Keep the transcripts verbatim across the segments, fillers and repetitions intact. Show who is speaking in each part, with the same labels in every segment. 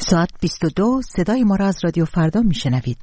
Speaker 1: ساعت بیست و دو، صدای ما را از رادیو فردا میشنوید.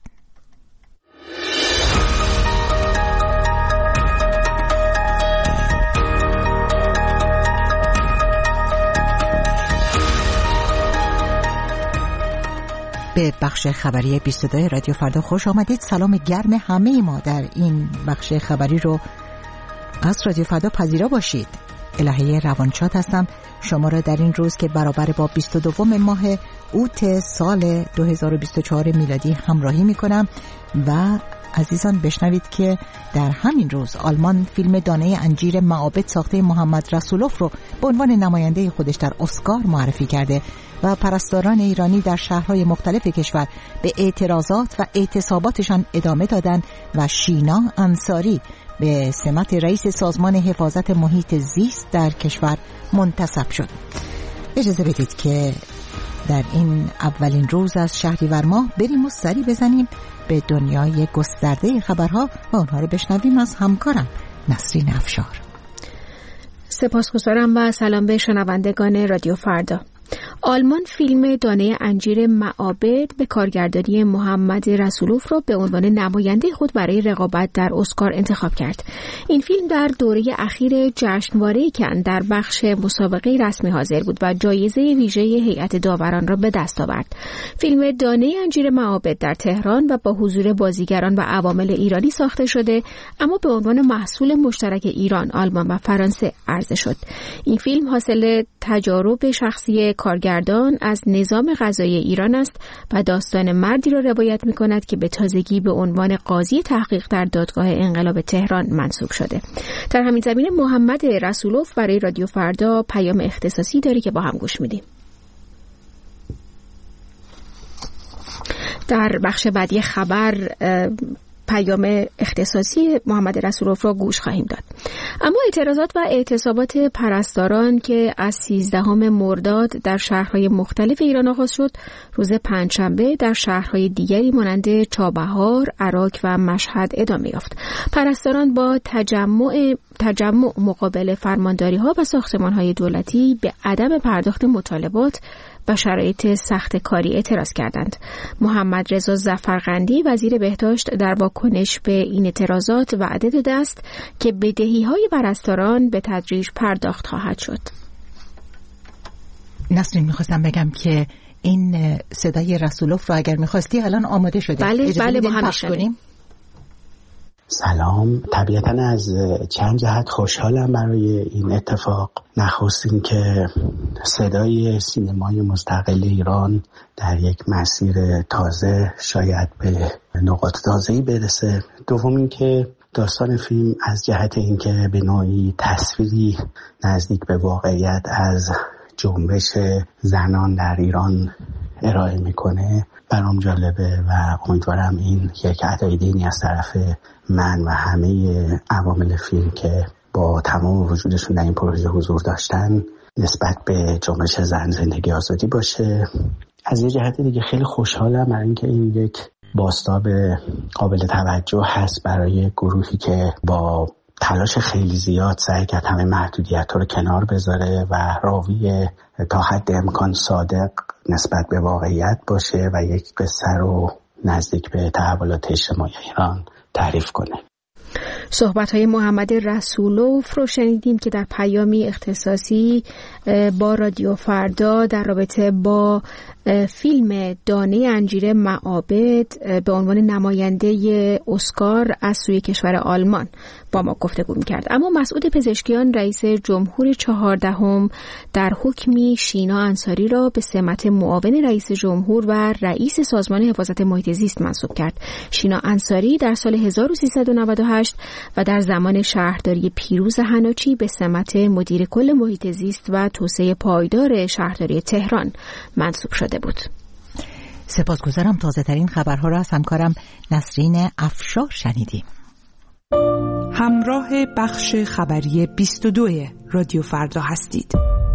Speaker 1: به بخش خبری بیست و دو رادیو فردا خوش آمدید. سلام گرم همه ما در این بخش خبری رو از رادیو فردا پذیرا باشید. الهه روانشاد هستم، شما را در این روز که برابر با بیست و دو ماه اوت سال دو هزار و بیست و چهار میلادی همراهی می کنم و عزیزان بشنوید که در همین روز آلمان فیلم دانه انجیر معابد ساخته محمد رسولوف رو به عنوان نماینده خودش در اسکار معرفی کرده و پرستاران ایرانی در شهرهای مختلف کشور به اعتراضات و اعتصاباتشان ادامه دادن و شینا انصاری به سمت رئیس سازمان حفاظت محیط زیست در کشور منتصب شد. اجازه بدید که در این اولین روز از شهریور ماه بریم و سری بزنیم به دنیای گسترده خبرها و آنها رو بشنویم از همکارم نسرین افشار.
Speaker 2: سپاسگزارم و سلام به شنوندگان رادیو فردا. آلمان فیلم دانه انجیر معابد به کارگردانی محمد رسولوف را به عنوان نماینده خود برای رقابت در اسکار انتخاب کرد. این فیلم در دوره اخیر جشنواره کن در بخش مسابقه رسمی حاضر بود و جایزه ویژه هیئت داوران را به دست آورد. فیلم دانه انجیر معابد در تهران و با حضور بازیگران و عوامل ایرانی ساخته شده، اما به عنوان محصول مشترک ایران، آلمان و فرانسه عرضه شد. این فیلم حاصل تجارب شخصی کارگردان از نظام قضایی ایران است و داستان مردی را روایت می‌کند که به تازگی به عنوان قاضی تحقیق در دادگاه انقلاب تهران منصوب شده. در همین زمینه محمد رسولوف برای رادیو فردا پیام اختصاصی داره که با هم گوش میدیم. در بخش بعدی خبر پیام اختصاصی محمد رسولوف را گوش خواهیم داد. اما اعتراضات و اعتصابات پرستاران که از سیزدهم مرداد در شهرهای مختلف ایران آغاز شد، روز پنجشنبه در شهرهای دیگری مانند چابهار، عراق و مشهد ادامه یافت. پرستاران با تجمع تجمع مقابل فرمانداری‌ها و ساختمان‌های دولتی به عدم پرداخت مطالبات و شرایط سخت کاری اعتراض کردند. محمد رضا ظفرقندی وزیر بهداشت در واکنش به این اعتراضات وعده داده است که بدهی‌های پرستاران به تدریج پرداخت خواهد شد.
Speaker 1: نسرین، می‌خواستم بگم که این صدای رسولوف رو اگر می‌خواستی الان آماده شده.
Speaker 2: بله بله با هم پخش کنیم.
Speaker 3: سلام، طبیعتاً از چند جهت خوشحالم برای این اتفاق. نخست این که صدای سینمای مستقل ایران در یک مسیر تازه شاید به نقاط تازه‌ای برسه. دوم این که داستان فیلم از جهت این که به نوعی تصویری نزدیک به واقعیت از جنبش زنان در ایران ارائه میکنه برام جالبه و امیدوارم این یک ادای دینی از طرف من و همه عوامل فیلم که با تمام وجودشون در این پروژه حضور داشتن نسبت به جنبش زن زندگی آزادی باشه. از یه جهت دیگه خیلی خوشحالم برای اینکه این یک بازتاب قابل توجه هست برای گروهی که با تلاش خیلی زیاد سعی کرد همه محدودیت‌ها رو کنار بذاره و راوی تا حد امکان صادق نسبت به واقعیت باشه و یک قصه رو نزدیک به تحولات اجتماعی ایران تعریف کنه.
Speaker 2: صحبت‌های محمد رسولوف رو شنیدیم که در پیامی اختصاصی با رادیو فردا در رابطه با فیلم دانه انجیر معابد به عنوان نماینده اسکار از سوی کشور آلمان با ما گفتگو می‌کرد. اما مسعود پزشکیان رئیس جمهور چهاردهم در حکمی شینا انصاری را به سمت معاون رئیس جمهور و رئیس سازمان حفاظت محیط زیست منصوب کرد. شینا انصاری در سال هزار و سیصد و نود و هشت و در زمان شهرداری پیروز حناچی به سمت مدیر کل محیط زیست و توسعه پایدار شهرداری تهران منصوب شده بود.
Speaker 1: سپاسگزارم. تازه ترین خبرها را از همکارم نسرین افشار شنیدیم.
Speaker 4: همراه بخش خبری بیست و دو رادیو فردا هستید.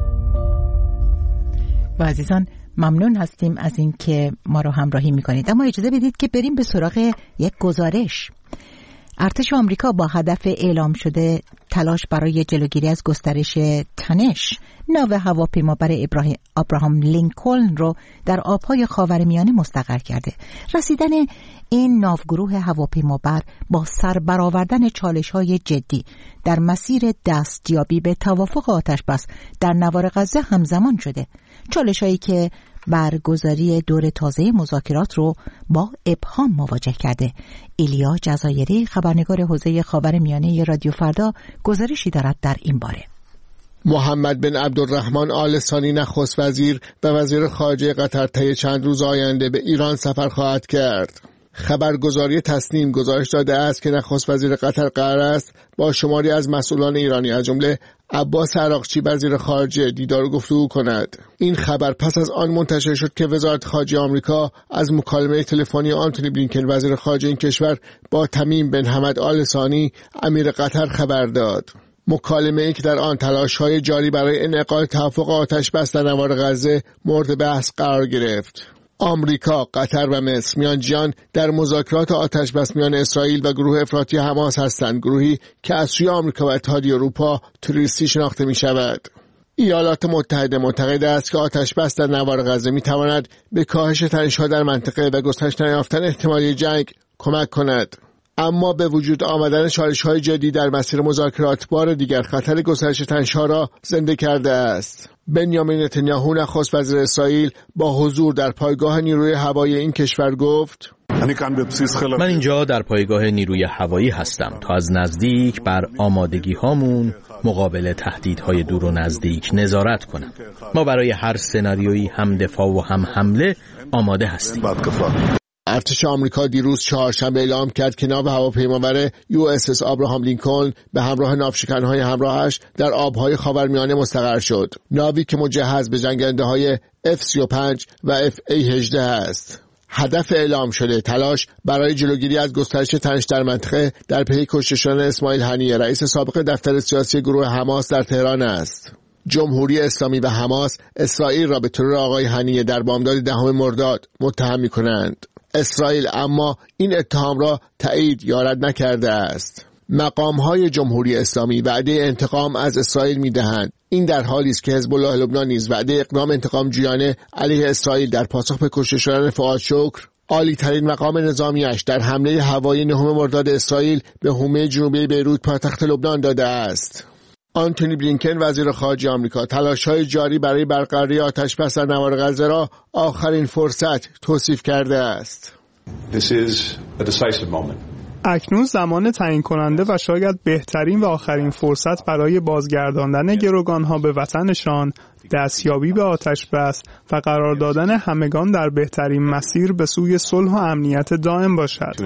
Speaker 1: و عزیزان ممنون هستیم از این که ما رو همراهی میکنید. اما اجازه بدید که بریم به سراغ یک گزارش. ارتش آمریکا با هدف اعلام شده تلاش برای جلوگیری از گسترش تنش ناو هواپیمابر ابراهام لینکلن رو در آبهای خاورمیانه مستقر کرده. رسیدن این ناوگروه هواپیمابر با سر برآوردن چالش‌های جدی در مسیر دستیابی به توافق آتشبس در نوار غزه همزمان شده. چالش‌هایی که برگزاری دور تازه مذاکرات رو با ابهام مواجه کرده. ایلیا جزایری، خبرنگار حوزه خاورمیانه رادیو فردا، گزارشی دارد در این باره.
Speaker 5: محمد بن عبدالرحمن آل ثانی نخست وزیر و وزیر خارجه قطر طی چند روز آینده به ایران سفر خواهد کرد. خبرگزاری تسنیم گزارش داده است که نخست وزیر قطر قرار است با شماری از مسئولان ایرانی از جمله عباس عراقچی وزیر خارجه دیدار و گفتگو کند. این خبر پس از آن منتشر شد که وزارت خارجه آمریکا از مکالمه تلفنی آنتونی بلینکن وزیر خارجه این کشور با تمیم بن حمد آل ثانی امیر قطر خبر داد. مکالمه ای که در آن تلاش‌های جاری برای انعقاد توافق آتش‌بس در نوار غزه مورد بحث قرار گرفت. آمریکا، قطر و مصر میانجیان در مذاکرات آتشبس میان اسرائیل و گروه افراطی حماس هستند، گروهی که از سوی آمریکا و اتحادیه اروپا تروریستی شناخته می شود. ایالات متحده معتقد است که آتشبس در نوار غزه می تواند به کاهش تنش‌ها در منطقه و گسترش نیافتن احتمالی جنگ کمک کند. اما به وجود آمدن چالش‌های جدی در مسیر مذاکرات بار دیگر خطر گسترش تنش‌ها را زنده کرده است. بنیامین نتانیاهو نخست وزیر اسرائیل با حضور در پایگاه نیروی هوایی این کشور گفت:
Speaker 6: من اینجا در پایگاه نیروی هوایی هستم تا از نزدیک بر آمادگی هامون مقابل تهدیدهای دور و نزدیک نظارت کنم. ما برای هر سناریویی هم دفاع و هم حمله آماده هستیم.
Speaker 5: ارتش آمریکا دیروز چهارشنبه اعلام کرد که ناو هواپیمابر یو اس اس ابراهام لینکلن به همراه ناوشکن‌های همراهش در آبهای خاورمیانه مستقر شد. ناوی که مجهز به جنگنده‌های اف سی و پنج و اف ای هجده است. هدف اعلام شده تلاش برای جلوگیری از گسترش تنش در منطقه در پی کشته شدن اسماعیل هنیه، رئیس سابق دفتر سیاسی گروه حماس در تهران است. جمهوری اسلامی و حماس اسرائیل را به ترور آقای هنیه در بامداد دهم مرداد متهم می‌کنند. اسرائیل اما این اتهام را تایید یا رد نکرده است. مقام‌های جمهوری اسلامی وعده انتقام از اسرائیل می‌دهند. این در حالی است که حزب الله لبنان نیز وعده اقدام انتقام جویانه علیه اسرائیل در پاسخ به کشته شدن فؤاد شکر، عالی ترین مقام نظامیش در حمله هوایی نهم مرداد اسرائیل به حومه جنوبی بیروت پایتخت لبنان داده است. آنتونی بلینکن وزیر خارجه آمریکا تلاش‌های جاری برای برقراری آتش‌بس در نوار غزه را آخرین فرصت توصیف کرده است.
Speaker 7: This is a decisive moment.
Speaker 8: اکنون زمان تعیین کننده و شاید بهترین و آخرین فرصت برای بازگرداندن گروگانها به وطنشان، دستیابی به آتش‌بس و قرار دادن همگان در بهترین مسیر به سوی صلح و امنیت دائم باشد.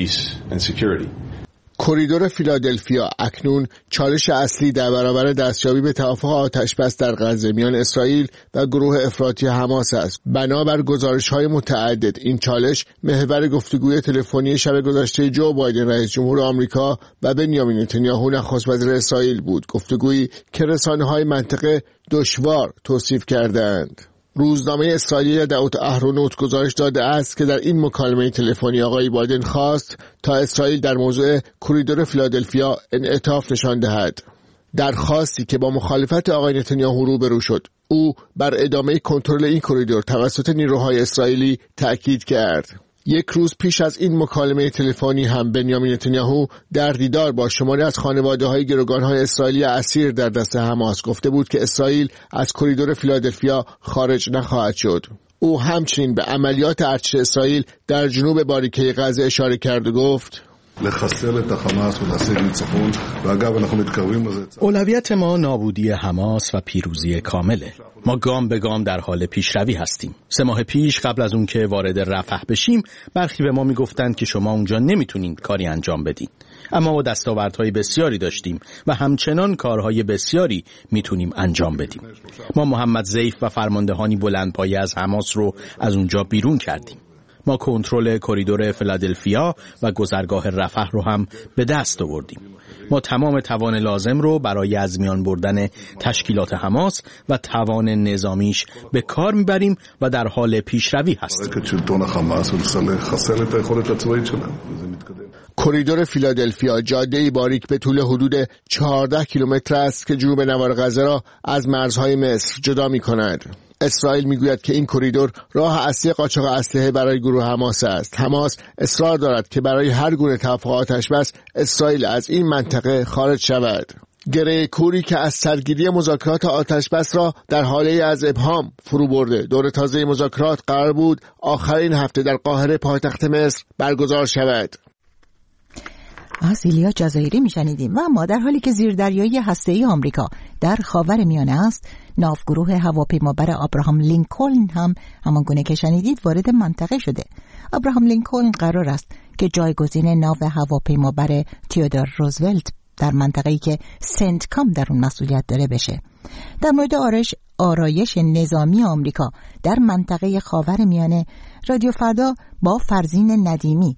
Speaker 5: کریدور فیلادلفیا اکنون چالش اصلی در برابر دستیابی به توافق آتشبس در غزه میان اسرائیل و گروه افراطی حماس است. بنابر گزارش‌های متعدد این چالش محور گفتگوی تلفنی شب گذشته جو بایدن رئیس جمهور آمریکا و بنیامین نتانیاهو نخست وزیر اسرائیل بود، گفتگویی که رسانه‌های منطقه دشوار توصیف کردند. روزنامه اسرائیلی دعوت اهرونوت گزارش داده است که در این مکالمه تلفنی آقای بایدن خواست تا اسرائیل در موضوع کریدور فیلادلفیا انعطاف نشان دهد. درخواستی که با مخالفت آقای نتانیاهو روبرو شد. او بر ادامه کنترل این کریدور توسط نیروهای اسرائیلی تأکید کرد. یک روز پیش از این مکالمه تلفنی هم بنیامین نتانیاهو در دیدار با شماری از خانواده‌های گروگان‌های اسرائیلی اسیر در دست حماس گفته بود که اسرائیل از کریدور فیلادلفیا خارج نخواهد شد. او همچنین به عملیات ارتش اسرائیل در جنوب باریکه غزه اشاره کرد و گفت:
Speaker 6: اولویت ما نابودی حماس و پیروزی کامله. ما گام به گام در حال پیشروی هستیم. سه ماه پیش قبل از اون که وارد رفح بشیم برخی به ما میگفتند که شما اونجا نمیتونین کاری انجام بدین. اما ما دستاوردهای بسیاری داشتیم و همچنان کارهای بسیاری میتونیم انجام بدیم. ما محمد ضیف و فرماندهانی بلندپایه از حماس رو از اونجا بیرون کردیم. ما کنترل کریدور فیلادلفیا و گذرگاه رفح رو هم به دست آوردیم. ما تمام توان لازم رو برای از میان بردن تشکیلات حماس و توان نظامیش به کار میبریم و در حال پیشروی هستیم.
Speaker 5: کریدور فیلادلفیا جاده‌ای باریک به طول حدود چهارده کیلومتر است که جنوب نوار غزه را از مرزهای مصر جدا می‌کند. اسرائیل میگوید که این کریدور راه اصلی قاچاق اسلحه برای گروه حماس است. حماس اصرار دارد که برای هر گونه توافق آتش‌بس اسرائیل از این منطقه خارج شود. گره کوری که از سرگیری مذاکرات آتش‌بس را در حاله از ابهام فرو برده. دور تازه مذاکرات قرار بود آخرین هفته در قاهره پایتخت مصر برگزار شود.
Speaker 1: از ایلیا جزایری میشنیدیم. و اما در حالی که زیردریایی هسته‌ای آمریکا در خاورمیانه است، ناوگروه هواپیمابر ابراهام لینکلن هم همان گونه که شنیدید وارد منطقه شده. ابراهام لینکلن قرار است که جایگزین ناو هواپیمابر تئودور روزولت در منطقه‌ای که سنتکام در اون مسئولیت داره بشه. در مورد آرش آرایش نظامی آمریکا در منطقه خاورمیانه، رادیو فردا با فرزین ندیمی،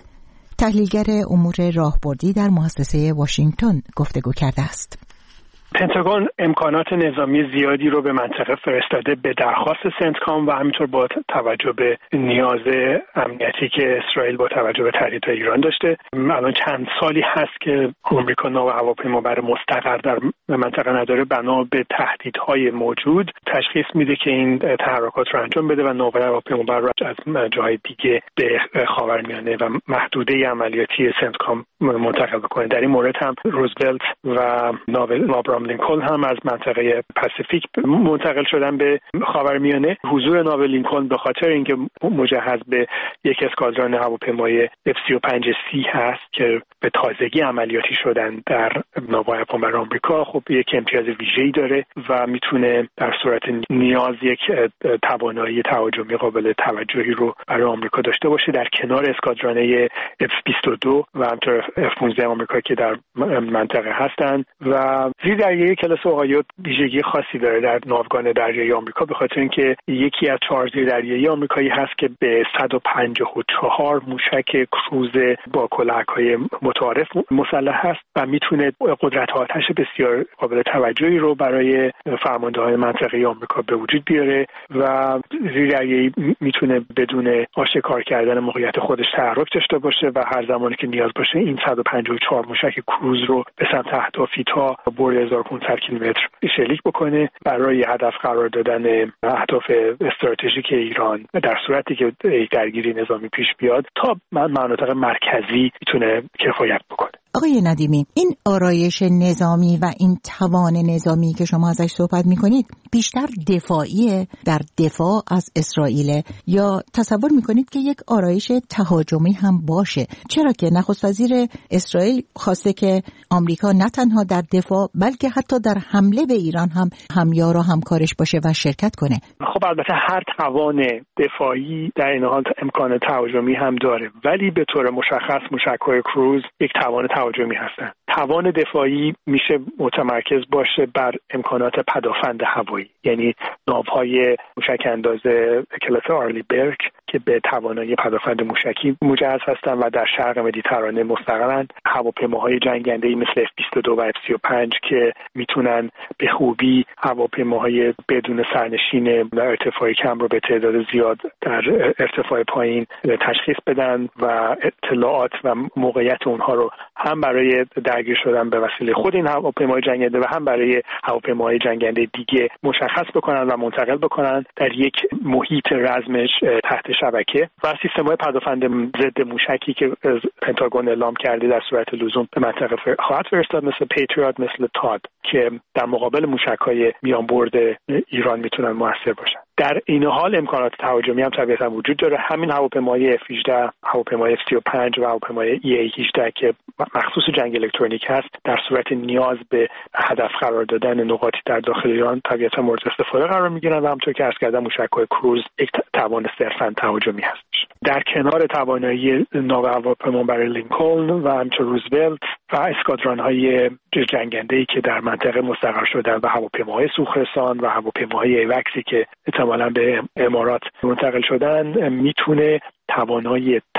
Speaker 1: تحلیلگر امور راهبردی در مؤسسه واشنگتن، گفتگو کرده است.
Speaker 9: پنتاگون امکانات نظامی زیادی رو به منطقه فرستاده به درخواست سنتکام و همینطور با توجه به نیاز امنیتی که اسرائیل با توجه به تهدیدهای ایران داشته. الان چند سالی هست که آمریکا ناو هواپیمابر مستقر در منطقه نداره، بنا به تهدیدهای موجود تشخیص میده که این تحرکات رو انجام بده و ناو هواپیمابر رو از جاهای دیگه به خاورمیانه و محدوده عملیاتی سنتکام منتقل بکنه. در این مورد هم روزولت و ناو ابراهام لینکلن هم از منطقه پاسیفیک منتقل شدن به خاورمیانه. حضور ناو لینکلن به خاطر اینکه مجهز به یک اسکادران هواپیمای اف سی و پنج سی هست که به تازگی عملیاتی شدن در ناو هواپیمابر آمریکا، خب یک امتیاز ویژه‌ای داره و میتونه در صورت نیاز یک توانایی تهاجمی قابل توجهی رو برای آمریکا داشته باشه در کنار اسکادرانه اف بیست و دو و همینطور اف پانزده آمریکا که در منطقه هستند. و زیردریایی کلاس اوهایو ویژگی خاصی داره در ناوگان دریایی آمریکا به خاطر اینکه یکی از چهار زیردریایی آمریکایی هست که به صد و پنجاه و چهار موشک کروز با کلاهک‌های متعارف مسلح هست و میتونه قدرت آتش بسیار قابل توجهی رو برای فرماندهان منطقه آمریکا به وجود بیاره و زیردریایی میتونه بدون آشکار کردن موقعیت خودش تحرک داشته باشه و هر زمانی که نیاز باشه این صد و پنجاه و چهار موشک کروز رو به سمت اهدافی تا برد هزار و پانصد کیلومتر شلیک بکنه برای هدف قرار دادن اهداف استراتژیک ایران در صورتی که درگیری نظامی پیش بیاد تا مناطق مرکزی میتونه کفایت بکنه.
Speaker 1: آقای ندیمی، این آرایش نظامی و این توان نظامی که شما ازش صحبت میکنید بیشتر دفاعیه، در دفاع از اسرائیل، یا تصور میکنید که یک آرایش تهاجمی هم باشه؟ چرا که نخست وزیر اسرائیل خواسته که آمریکا نه تنها در دفاع بلکه حتی در حمله به ایران هم همیار و همکارش باشه و شرکت کنه.
Speaker 9: خب البته هر توان دفاعی در این حال امکان تهاجمی هم داره، ولی به طور مشخص موشک‌های کروز یک توان تهاجمی هستن. توان دفاعی میشه متمرکز باشه بر امکانات پدافند هوایی، یعنی ناوهای موشک انداز کلاس آرلی برگ که به توانایی پدافند موشکی مجهز هستند و در شرق مدیترانه مستقرن، هواپیماهای جنگنده‌ای مثل اف بیست و دو و اف سی و پنج که میتونن به خوبی هواپیماهای بدون سرنشین در ارتفاع کم رو به تعداد زیاد در ارتفاع پایین تشخیص بدن و اطلاعات و موقعیت اونها رو هم برای درگیر شدن به وسیله خود این هواپیماهای جنگنده و هم برای هواپیماهای جنگنده دیگه مشخص بکنن و منتقل بکنن در یک محیط رزمش تحت شبکه. و سیستم‌های پدافند ضد موشکی که پنتاگون اعلام کرده در صورت لزوم به منطقه خواهد فرستاد، مثل پیتریات، مثل تاد، که در مقابل موشک‌های میان برد ایران میتونن موثر باشن. در این حال امکانات تهاجمی هم طبیعتاً وجود داره. همین هواپیمای اف هجده، هواپیمای اف سی و پنج و هواپیمای ای ای هجده که مخصوص جنگ الکترونیک هست، در صورت نیاز به هدف قرار دادن نقاطی در داخل ایران طبیعتاً مورد استفاده قرار میگیرن و همونطور که عرض کردم موشک‌های کروز یک توان صرفاً تهاجمی هستش. در کنار توانایی ناو هواپیمابر لینکلن و همچنین روزولت و اسکادران‌های جنگنده‌ای که در منطقه مستقر شدن و هواپیماهای سوخرسان و هواپیماهای ایوکسی که احتمالاً به امارات منتقل شدن، میتونه توانایی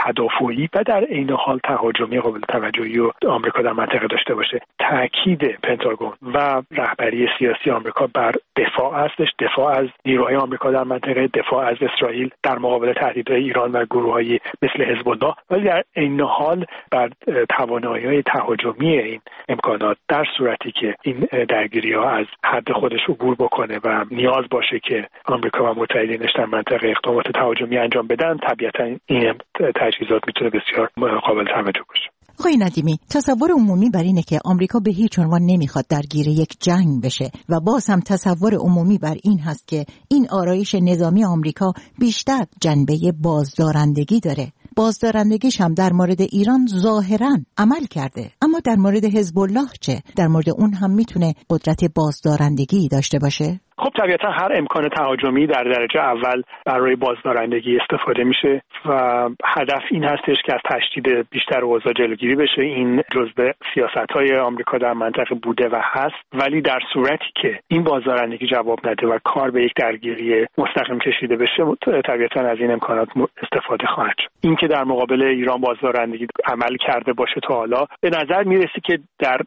Speaker 9: تدافعی و در عین حال تهاجمی قابل توجهی رو آمریکا در منطقه داشته باشه. تاکید پنتاگون و رهبری سیاسی آمریکا بر دفاع هستش، دفاع از نیروهای آمریکا در منطقه، دفاع از اسرائیل در مقابل تهدیدهای ایران و گروه‌های مثل حزب الله، ولی در عین حال بر توانایی‌های تهاجمی این امکانات در صورتی که این درگیری‌ها از حد خودش عبور بکنه و نیاز باشه که آمریکا و متحدینش در منطقه اقدامات تهاجمی انجام بدن، طبیعتاً این تجهیزات میتونه بسیار قابل توجه باشه.
Speaker 1: آقای ندیمی، تصور عمومی بر اینه که آمریکا به هیچ عنوان نمیخواد درگیر یک جنگ بشه و باز هم تصور عمومی بر این هست که این آرایش نظامی آمریکا بیشتر جنبه بازدارندگی داره. بازدارندگیش هم در مورد ایران ظاهراً عمل کرده، اما در مورد حزب الله چه؟ در مورد اون هم میتونه قدرت بازدارندگی داشته باشه؟
Speaker 9: خب طبیعتا هر امکان تهاجمی در درجه اول برای بازدارندگی استفاده میشه و هدف این هستش که از تشدید بیشتر اوضاع جلوگیری بشه. این جزء سیاست‌های آمریکا در منطقه بوده و هست، ولی در صورتی که این بازدارندگی جواب نده و کار به یک درگیری مستقیم کشیده بشه، طبیعتا از این امکانات استفاده خواهد شد. این که در مقابل ایران بازدارندگی عمل کرده باشه تا حالا، به نظر میرسه که در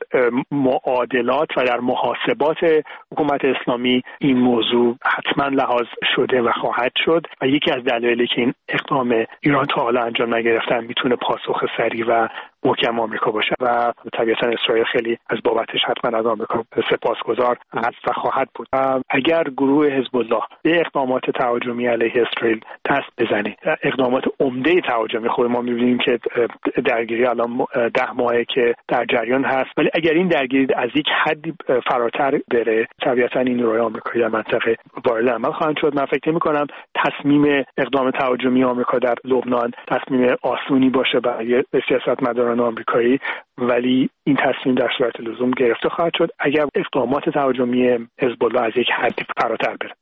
Speaker 9: معادلات و در محاسبات حکومت اسلامی این موضوع حتما لحاظ شده و خواهد شد و یکی از دلایلی که این اقدام ایران تا حالا انجام نگرفتن میتونه پاسخ سریع و محکم آمریکا باشه و طبیعتا اسرائیل خیلی از بابتش حتما از آمریکا سپاسگزار هست و خواهد بود. اگر گروه حزب الله به اقدامات تهاجمی علیه اسرائیل دست بزنه، اقدامات عمده تهاجمی، خود ما می‌بینیم که درگیری الان ده ماهه که در جریان هست، ولی اگر این درگیری از یک حدی فراتر بره، طبیعتا این نیروهای آمریکایی در منطقه وارد عمل خواهند شد. من فکر نمی‌کنم تصمیم اقدام تهاجمی آمریکا در لبنان تصمیم آسونی باشه برای سیاستمداران آمریکایی، ولی این تصمیم در صورت لزوم گرفته خواهد شد اگر اقدامات تهاجمی حزب الله از یک حدی فراتر بره.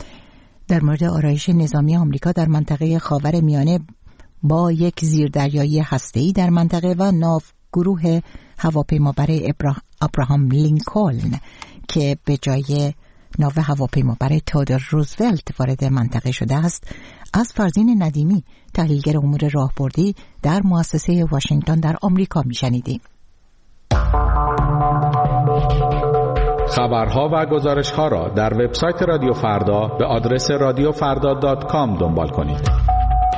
Speaker 1: در مورد آرایش نظامی آمریکا در منطقه خاورمیانه با یک زیردریایی هسته‌ای در منطقه و ناو گروه هواپیمابر ابراهام لینکلن که به جای ناو هواپیمابر تئودور روزولت وارد منطقه شده است، از فرزین ندیمی، تحلیلگر امور راهبردی در مؤسسه واشنگتن در آمریکا میشنیدیم.
Speaker 10: خبرها و گزارش‌ها را در وبسایت رادیو فردا به آدرس رادیو فردا دات کام دنبال کنید.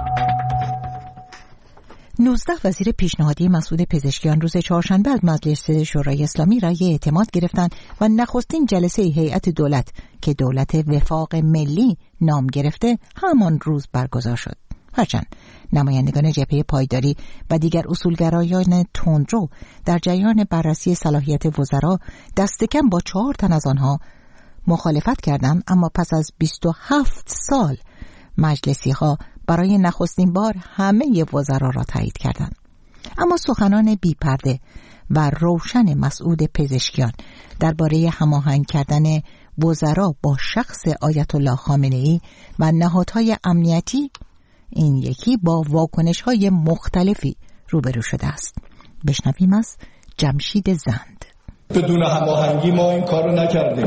Speaker 1: نوزده وزیر پیشنهادی مسعود پزشکیان روز چهارشنبه از مجلس شورای اسلامی رأی اعتماد گرفتند و نخستین جلسه هیئت دولت که دولت وفاق ملی نام گرفته همان روز برگزار شد. هرچند نمایندگان جبهه پایداری و دیگر اصولگرایان تندرو در جریان بررسی صلاحیت وزرا دست کم با چهار تن از آنها مخالفت کردند، اما پس از بیست و هفت سال مجلسی ها برای نخستین بار همه وزرا را تایید کردند. اما سخنان بی پرده و روشن مسعود پزشکیان درباره هماهنگ کردن وزرا با شخص آیت الله خامنه‌ای و نهادهای امنیتی، این یکی با واکنش‌های مختلفی روبرو شده است. بشنویم از جمشید زند.
Speaker 11: بدون هماهنگی ما این کارو نکردیم،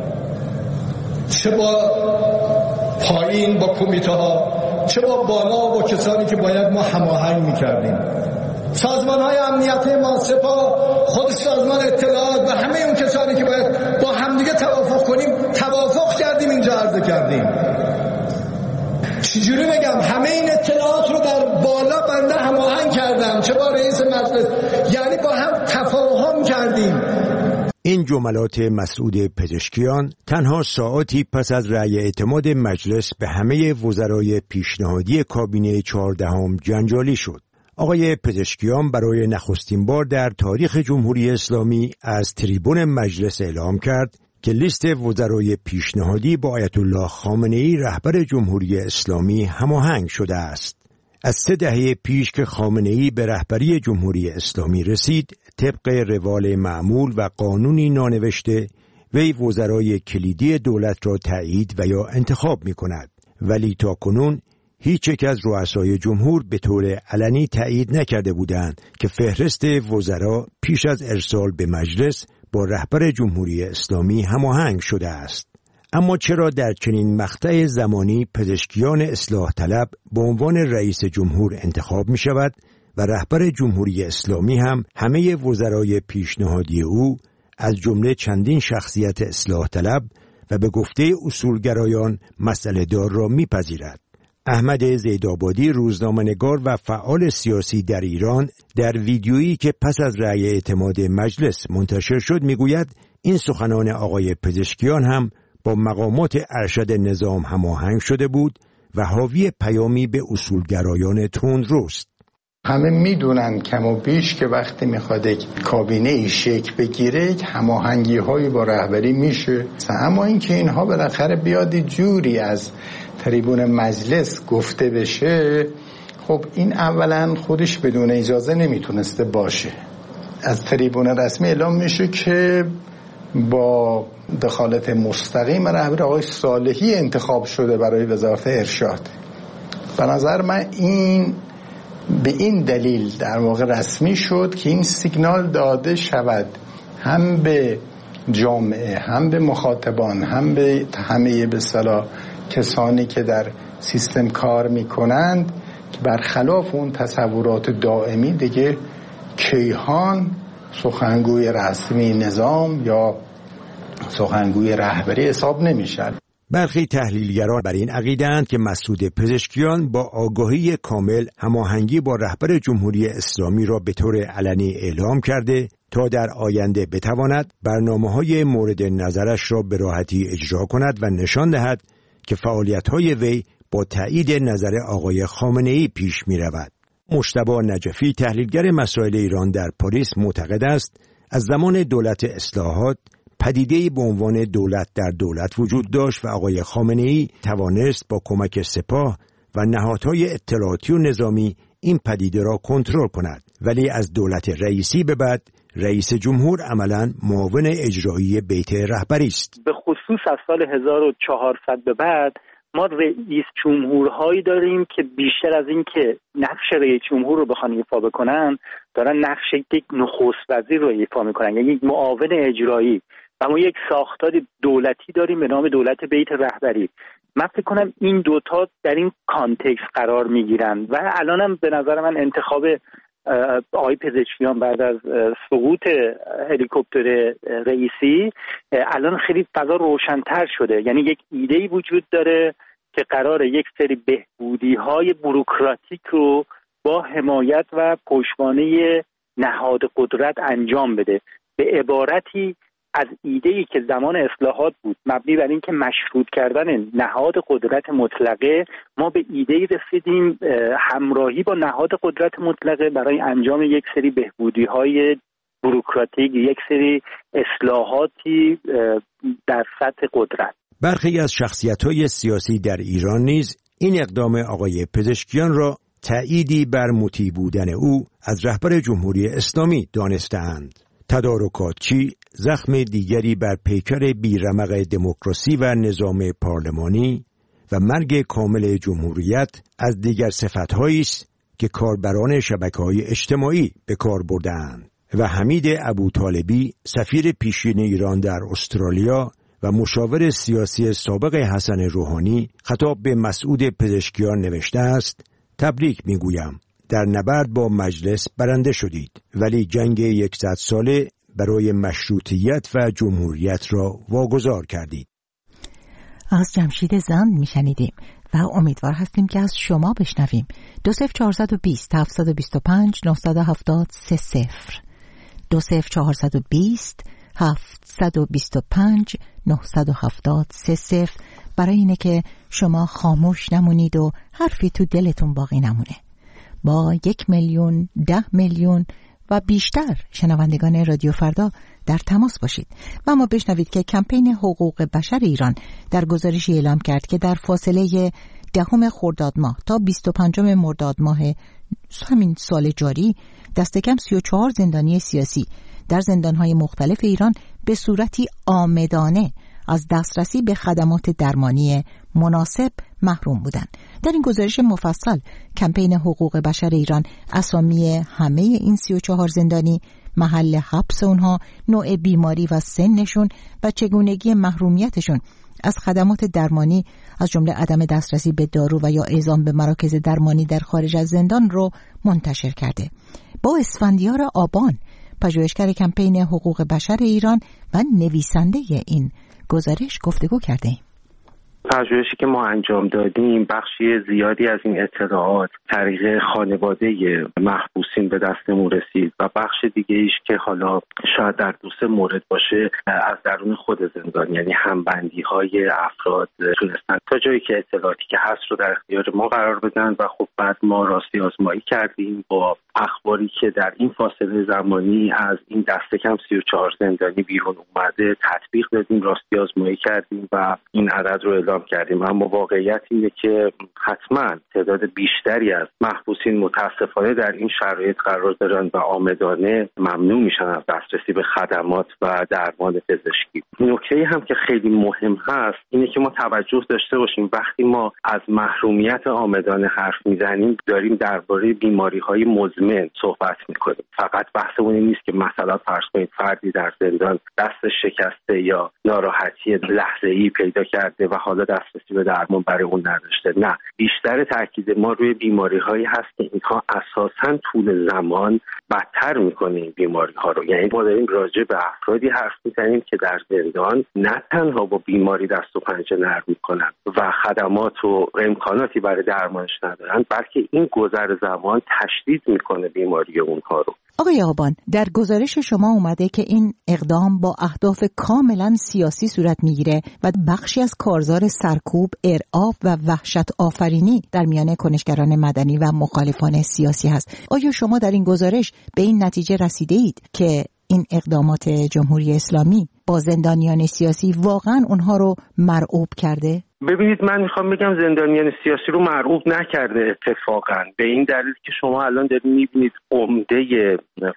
Speaker 11: چه با پایین با کمیته ها، چه با بالا با کسانی که باید ما هماهنگ میکردیم. سازمان های امنیتی ما، سپاه، خود سازمان اطلاعات و همه اون کسانی که باید با همدیگه توافق کنیم توافق کردیم، اینجا عرضه کردیم. چجوری بگم، همه این اطلاعات رو در بالا بنده هماهنگ کردم، چه با رئیس مجلس، یعنی با هم تفاهم کردیم.
Speaker 12: این جملات مسعود پزشکیان تنها ساعاتی پس از رأی اعتماد مجلس به همه وزرای پیشنهادی کابینه چهاردهم جنجالی شد. آقای پزشکیان برای نخستین بار در تاریخ جمهوری اسلامی از تریبون مجلس اعلام کرد که لیست وزرای پیشنهادی با آیت الله خامنه‌ای رهبر جمهوری اسلامی هماهنگ شده است. از سه دهه پیش که خامنه‌ای به رهبری جمهوری اسلامی رسید، طبق روال معمول و قانونی نانوشته، وی وزرای کلیدی دولت را تایید و یا انتخاب می کند. ولی تا کنون هیچ یک از رؤسای جمهور به طور علنی تایید نکرده بودند که فهرست وزرا پیش از ارسال به مجلس با رهبر جمهوری اسلامی هماهنگ شده است. اما چرا در چنین مقطع زمانی پزشکیان اصلاح طلب به عنوان رئیس جمهور انتخاب می شود و رهبر جمهوری اسلامی هم همه وزرای پیشنهادی او از جمله چندین شخصیت اصلاح طلب و به گفته اصولگرایان مسئله دار را می پذیرد؟ احمد زیدآبادی روزنامه‌نگار و فعال سیاسی در ایران در ویدیویی که پس از رأی اعتماد مجلس منتشر شد میگوید این سخنان آقای پزشکیان هم با مقامات ارشد نظام هماهنگ شده بود و حاوی پیامی به اصولگرایان تندروست.
Speaker 11: همه میدونن کم و بیش که وقتی میخواد یک کابینه ای شکل بگیره یک هماهنگی هایی با رهبری میشه، اما اینکه اینها بالاخره بیاد جوری از تریبون مجلس گفته بشه، خب این اولا خودش بدون اجازه نمیتونسته باشه. از تریبون رسمی اعلام میشه که با دخالت مستقیم رهبر آقای صالحی انتخاب شده برای وزارت ارشاد. به نظر من این به این دلیل در واقع رسمی شد که این سیگنال داده شود هم به جامعه، هم به مخاطبان، هم به همه به اصطلاح کسانی که در سیستم کار میکنند که برخلاف اون تصورات دائمی دیگه کیهان سخنگوی رسمی نظام یا سخنگوی رهبری حساب نمیشن.
Speaker 12: برخی تحلیلگران بر این عقیده‌اند که مسعود پزشکیان با آگاهی کامل هماهنگی با رهبر جمهوری اسلامی را به طور علنی اعلام کرده تا در آینده بتواند برنامه‌های مورد نظرش را به راحتی اجرا کند و نشان دهد که فعالیت‌های وی با تایید نظر آقای خامنه‌ای پیش می‌رود. مجتبی نجفی تحلیلگر مسائل ایران در پاریس معتقد است از زمان دولت اصلاحات پدیده‌ای به عنوان دولت در دولت وجود داشت و آقای خامنه‌ای توانست با کمک سپاه و نهادهای اطلاعاتی و نظامی این پدیده را کنترل کند، ولی از دولت رئیسی به بعد رئیس جمهور عملاً معاون اجرایی بیت رهبری است.
Speaker 13: به خصوص از سال هزار و چهارصد به بعد ما رئیس جمهورهایی داریم که بیشتر از این که نقش رئیس جمهور رو بخوان ایفا بکنن دارن نقش یک نخست وزیر رو ایفا میکنن، یعنی یک معاون اجرایی. و ما یک ساختار دولتی داریم به نام دولت بیت رهبری. من فکر کنم این دوتا در این کانتکست قرار میگیرن و الان هم به نظر من انتخاب آقای پزشکیان بعد از سقوط هلیکوپتر رئیسی الان خیلی فضا روشن‌تر شده. یعنی یک ایده‌ای وجود داره که قراره یک سری بهبودی‌های بوروکراتیک رو با حمایت و پشتوانه نهاد قدرت انجام بده. به عبارتی از ایده‌ای که زمان اصلاحات بود مبنی بر این که مشروط کردن نهاد قدرت مطلقه، ما به ایده‌ای رسیدیم همراهی با نهاد قدرت مطلقه برای انجام یک سری بهبودی‌های بوروکراتیک، یک سری اصلاحاتی در سطح قدرت.
Speaker 12: برخی از شخصیت‌های سیاسی در ایران نیز این اقدام آقای پزشکیان را تأییدی بر مطیع بودن او از رهبر جمهوری اسلامی دانسته‌اند. تدارکاتچی زخم دیگری بر پیکر بیرمق دموکراسی و نظام پارلمانی و مرگ کامل جمهوریت از دیگر صفت‌هایی است که کاربران شبکه‌های اجتماعی به کار برده‌اند. و حمید ابوطالبی سفیر پیشین ایران در استرالیا و مشاور سیاسی سابق حسن روحانی خطاب به مسعود پزشکیان نوشته است: تبریک میگویم، در نبرد با مجلس برنده شدید، ولی جنگ یکصد ساله برای مشروطیت و جمهوریت را واگذار کردید.
Speaker 1: از جمشید زند میشنیدیم و امیدوار هستیم که از شما بشنویم. دو صفر چهارصد و بیست هفتصد و بیست و پنج نهصد و هفتاد سه صفر دو صفر چهارصد و بیست هفتصد و بیست و پنج نهصد و هفتاد سه صفر برای اینه که شما خاموش نمونید و حرفی تو دلتون باقی نمونه. با یک میلیون، ده میلیون و بیشتر شنوندگان رادیو فردا در تماس باشید و ما بشنوید که کمپین حقوق بشر ایران در گزارشی اعلام کرد که در فاصله دهم خرداد ماه تا بیست و پنجم مرداد ماه همین سال جاری دست کم سی و چهار زندانی سیاسی در زندانهای مختلف ایران به صورتی عامدانه از دسترسی به خدمات درمانی مناسب محروم بودند. در این گزارش مفصل کمپین حقوق بشر ایران اسامی همه این سی و چهار زندانی، محل حبس اونها، نوع بیماری و سنشون و چگونگی محرومیتشون از خدمات درمانی از جمله عدم دسترسی به دارو و یا اعزام به مراکز درمانی در خارج از زندان رو منتشر کرده. با اسفندیار آبان، پژوهشگر کمپین حقوق بشر ایران و نویسنده این گزارش گفتگو کردیم.
Speaker 14: پژوهشی که ما انجام دادیم بخشی زیادی از این اطلاعات طریق خانواده محبوسین به دستمون رسید و بخش دیگه ایش که حالا شاید در دو سه مورد باشه از درون خود زندان، یعنی همبندی های افراد تونستن تا جایی که اطلاعاتی که هست رو در اختیار ما قرار بدن و خب بعد ما راستی آزمایی کردیم با اخباری که در این فاصله زمانی از این دسته کم سی و چهار زندانی بیرون اومده تطبیق دادیم، راستی آزمایی کردیم و این عدد رو اعلام کردیم. اما واقعیت اینه که حتما تعداد بیشتری از محبوسین متاسفانه در این شرایط قرار دارن و عامدانه ممنوع میشن از دسترسی به خدمات و درمان پزشکی. نکته هم که خیلی مهم هست اینه که ما توجه داشته باشیم وقتی ما از محرومیت عامدانه حرف میزنیم داریم درباره بیماری‌های مزمن صحبت میکنیم. فقط بحثمون این نیست که مثلا فرض کنید فردی در زندان دست شکسته یا ناراحتی لحظه‌ای پیدا کرده و حالا دسترسی به درمان برای اون نداشته. نه، بیشتر تاکید ما روی بیماری‌هایی هست که اینها اساساً طول زمان بدتر میکنه این بیماری‌ها رو. یعنی ما داریم راجع به افرادی حرف میزنیم که در زندان نه تنها با بیماری دست و پنجه نرم میکنن و خدمات و امکاناتی برای درمانش ندارن، بلکه این گذر زمان تشدید میکنه بیماری اونها رو.
Speaker 1: آقای آبان، در گزارش شما اومده که این اقدام با اهداف کاملا سیاسی صورت میگیره و بخشی از کارزار سرکوب، ارعاب و وحشت آفرینی در میان کنشگران مدنی و مخالفان سیاسی هست. آیا شما در این گزارش به این نتیجه رسیده اید که این اقدامات جمهوری اسلامی با زندانیان سیاسی واقعا اونها رو مرعوب کرده؟
Speaker 14: ببینید، من میخوام بگم زندانیان سیاسی رو مرعوب نکرده اتفاقا، به این دلیل که شما الان دارید میبینید عمده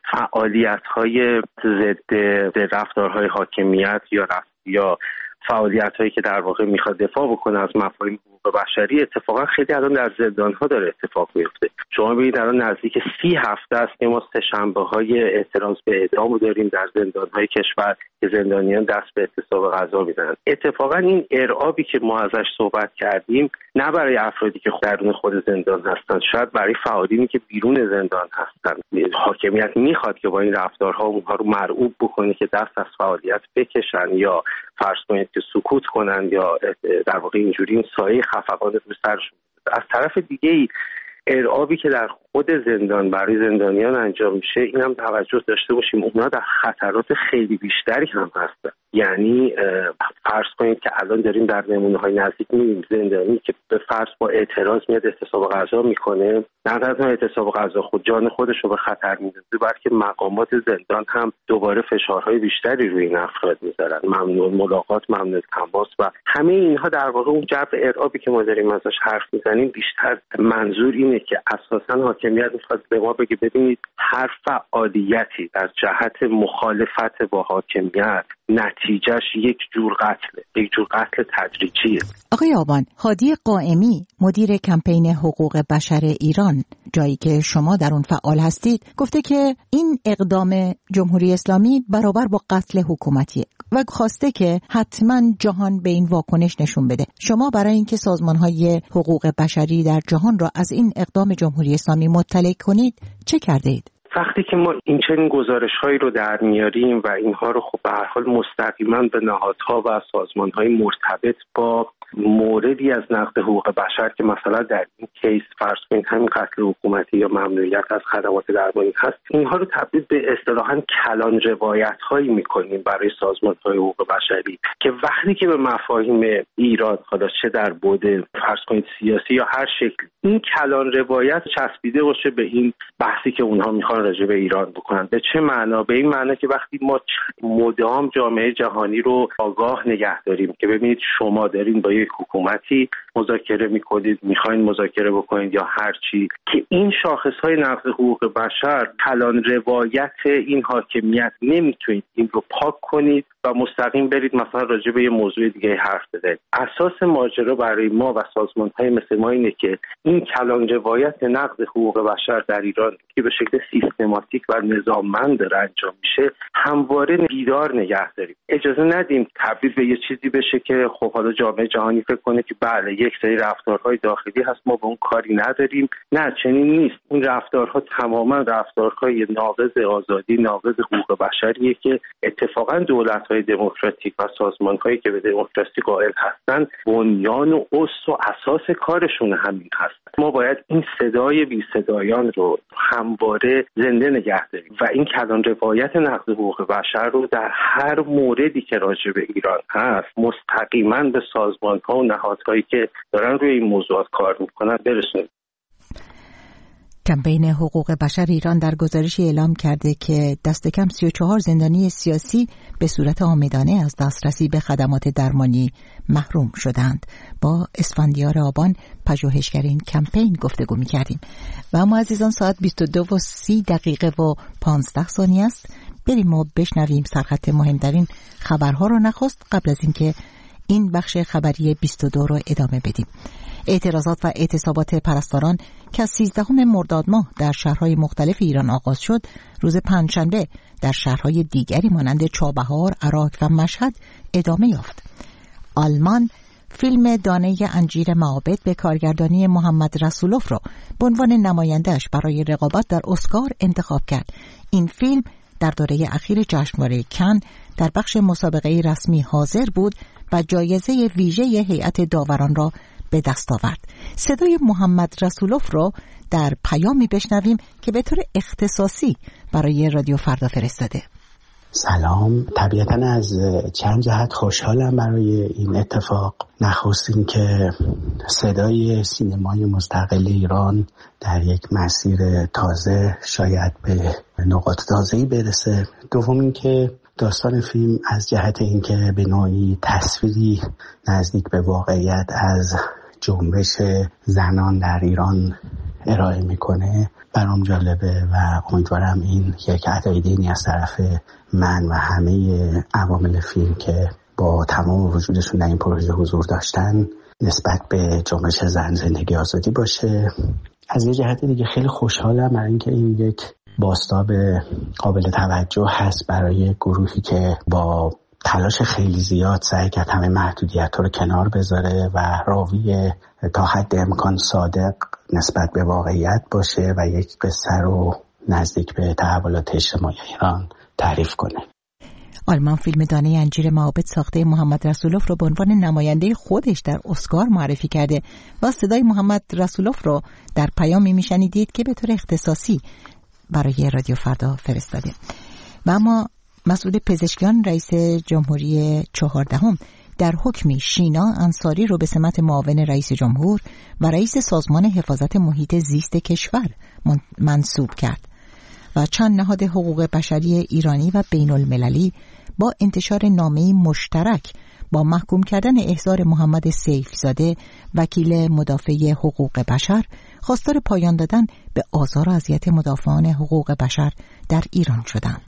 Speaker 14: فعالیت‌های ضد رفتارهای حاکمیت یا رفت یا فعالیت‌هایی که در واقع میخواد دفاع بکنه از مفاهیم حقوق بشری اتفاقا خیلی الان در زندان‌ها داره اتفاق میفته. شما ببینید الان نزدیک سی هفته است که ما سه‌شنبه‌های اعتراض به اعدام داریم در زندان‌های کشور که زندانیان دست به اعتصاب غذا می‌زنن. اتفاقا این ارعابی که ما ازش صحبت کردیم نه برای افرادی که درون خود زندان هستن، شاید برای فعالینی که بیرون زندان هستن. حاکمیت میخواد که با این رفتارها اونها رو مرعوب بکنه که دست از فعالیت بکشن یا فرض کنید که سکوت کنن یا در واقع اینجوری این سایه خفقان رو سرشون. از طرف دیگه ای ارعابی که در خود زندان برای زندانیان انجام میشه این هم توجه داشته باشیم اونا در خطرات خیلی بیشتری هم هستن. یعنی فرض کنید که الان داریم در نمونه‌های نزدیک می‌بینیم زندانی که به فرض با اعتراض میاد اعتصاب غذا میکنه، نه تنها اعتصاب غذا خود جان خودش رو به خطر میندازه بلکه مقامات زندان هم دوباره فشارهای بیشتری روی این افراد میذارن، ممنوع ملاقات، ممنوع تماس و همه اینها در واقع اون جو ارعابی که ما داریم ازش حرف میزنیم بیشتر منظور اینه که اساساً حاکمیت میخواد به ما بگه ببینید هر فعالیتی از جهت مخالفت با حاکمیت نتیجهش یک جور قتله، یک جور قتل تدریجیه.
Speaker 1: آقای آبان، هادی قائمی مدیر کمپین حقوق بشر ایران، جایی که شما در اون فعال هستید، گفته که این اقدام جمهوری اسلامی برابر با قتل حکومتیه و خواسته که حتما جهان به این واکنش نشون بده. شما برای اینکه سازمان‌های حقوق بشری در جهان را از این اقدام جمهوری اسلامی مطلع کنید چه کرده اید؟
Speaker 14: وقتی که ما این چنین گزارش‌هایی رو در میاریم و اینها رو خب به هر حال مستقیما به نهادها و سازمان‌های مرتبط با موردی از نقض حقوق بشر که مثلا در این کیس فرض کنید همین قتل حکومتی یا ممنوعیت از خدمات درمانی هست، اینها رو تبدیل به اصطلاحاً کلان روایت‌هایی می‌کنیم برای سازمان‌های حقوق بشری که وقتی که به مفاهیم ایران حالا چه در بعد فرض کنید سیاسی یا هر شکل این کلان روایت چسبیده باشه به این بحثی که اونها میخوان راجع به ایران بکنن. به چه معنا؟ به این معنا که وقتی ما مدام جامعه جهانی رو آگاه نگه داریم که ببینید شما دارین با یک حکومتی مذاکره میکنید، میخواین مذاکره بکنید یا هر چی، که این شاخصهای نقض حقوق بشر کلان روایت این حاکمیت نمیتونید این رو پاک کنید و مستقیم برید مثلا راجع به یه موضوع دیگه حرف بزنید. اساس ماجرا برای ما و سازمان‌های مثل ما اینه که این کلان روایت نقض حقوق بشر در ایران که به شکل سیستماتیک و نظاممند داره انجام میشه همواره بیدار نگه داریم. اجازه ندیم تبدیل به یه چیزی بشه که خب حالا جامعه جهانی فکر کنه که بله یک سری رفتارهای داخلی هست ما با اون کاری نداریم. نه، چنین نیست. این رفتارها تماما رفتارهای ناقض آزادی، ناقض حقوق بشریه که اتفاقا دولت‌های دموکراتیک و سازمان‌هایی که به دموکراسی قائل هستند بنیان و اس و اساس کارشون همین هست. ما باید این صدای بی صدایان رو همواره زنده نگه داریم و این کلان روایت نقض حقوق بشر رو در هر موردی که راجع به ایران هست مستقیما به سازمان‌ها و نهادهایی که دارن روی این موضوعات کار میکنن برسونیم.
Speaker 1: کمپین حقوق بشر ایران در گزارشی اعلام کرده که دست کم سی و چهار زندانی سیاسی به صورت عامدانه از دسترسی به خدمات درمانی محروم شدند. با اسفندیار آبان پژوهشگر این کمپین گفتگو می‌کردیم. و اما عزیزان ساعت بیست و دو و سی دقیقه و پانزده ثانیه است. بریم و بشنویم سرخط مهمترین خبرها رو نخست قبل از اینکه این بخش خبری بیست و دو رو ادامه بدیم. اعتراضات و اعتصابات پرستاران که از سیزدهم مرداد ماه در شهرهای مختلف ایران آغاز شد، روز پنجشنبه در شهرهای دیگری مانند چابهار، عراق و مشهد ادامه یافت. آلمان فیلم دانه انجیر معابد به کارگردانی محمد رسولوف را به عنوان نماینده‌اش برای رقابت در اسکار انتخاب کرد. این فیلم در دوره اخیر جشنواره کن در بخش مسابقه رسمی حاضر بود و جایزه ویژه هیئت داوران را به دست آورد. صدای محمد رسولوف را در پیامی بشنویم که به طور اختصاصی برای رادیو فردا فرستاده.
Speaker 3: سلام، طبیعتاً از چند جهت خوشحالم برای این اتفاق. نخست این که صدای سینمای مستقل ایران در یک مسیر تازه شاید به نقاط تازه‌ای برسه. دوم این که داستان فیلم از جهت اینکه به نوعی تصویری نزدیک به واقعیت از جنبش زنان در ایران ارائه میکنه برام جالبه و امیدوارم این یک عقیده‌ای از طرف من و همه عوامل فیلم که با تمام وجودشون در این پروژه حضور داشتن نسبت به جنبش زن زندگی آزادی باشه. از یه جهت دیگه خیلی خوشحالم برای اینکه این یک بازتاب قابل توجه هست برای گروهی که با تلاش خیلی زیاد سعی کرد همه محدودیت‌ها رو کنار بذاره و راوی تا حد امکان صادق نسبت به واقعیت باشه و یک قصه رو نزدیک به تحولات اجتماعی ایران تعریف کنه.
Speaker 1: آلمان فیلم دانه انجیر معابد ساخته محمد رسولوف رو به عنوان نماینده خودش در اسکار معرفی کرده و صدای محمد رسولوف رو در پیامی میشنیدید که به طور اختصاصی برای رادیو فردا فرستاده. و اما مسعود پزشکیان رئیس جمهوری چهاردهم در حکمی شینا انصاری رو به سمت معاون رئیس جمهور و رئیس سازمان حفاظت محیط زیست کشور منصوب کرد و چند نهاد حقوق بشری ایرانی و بین المللی با انتشار نامه‌ای مشترک با محکوم کردن احضار محمد سیفزاده وکیل مدافع حقوق بشر خواستار پایان دادن به آزار و اذیت مدافعان حقوق بشر در ایران شدند.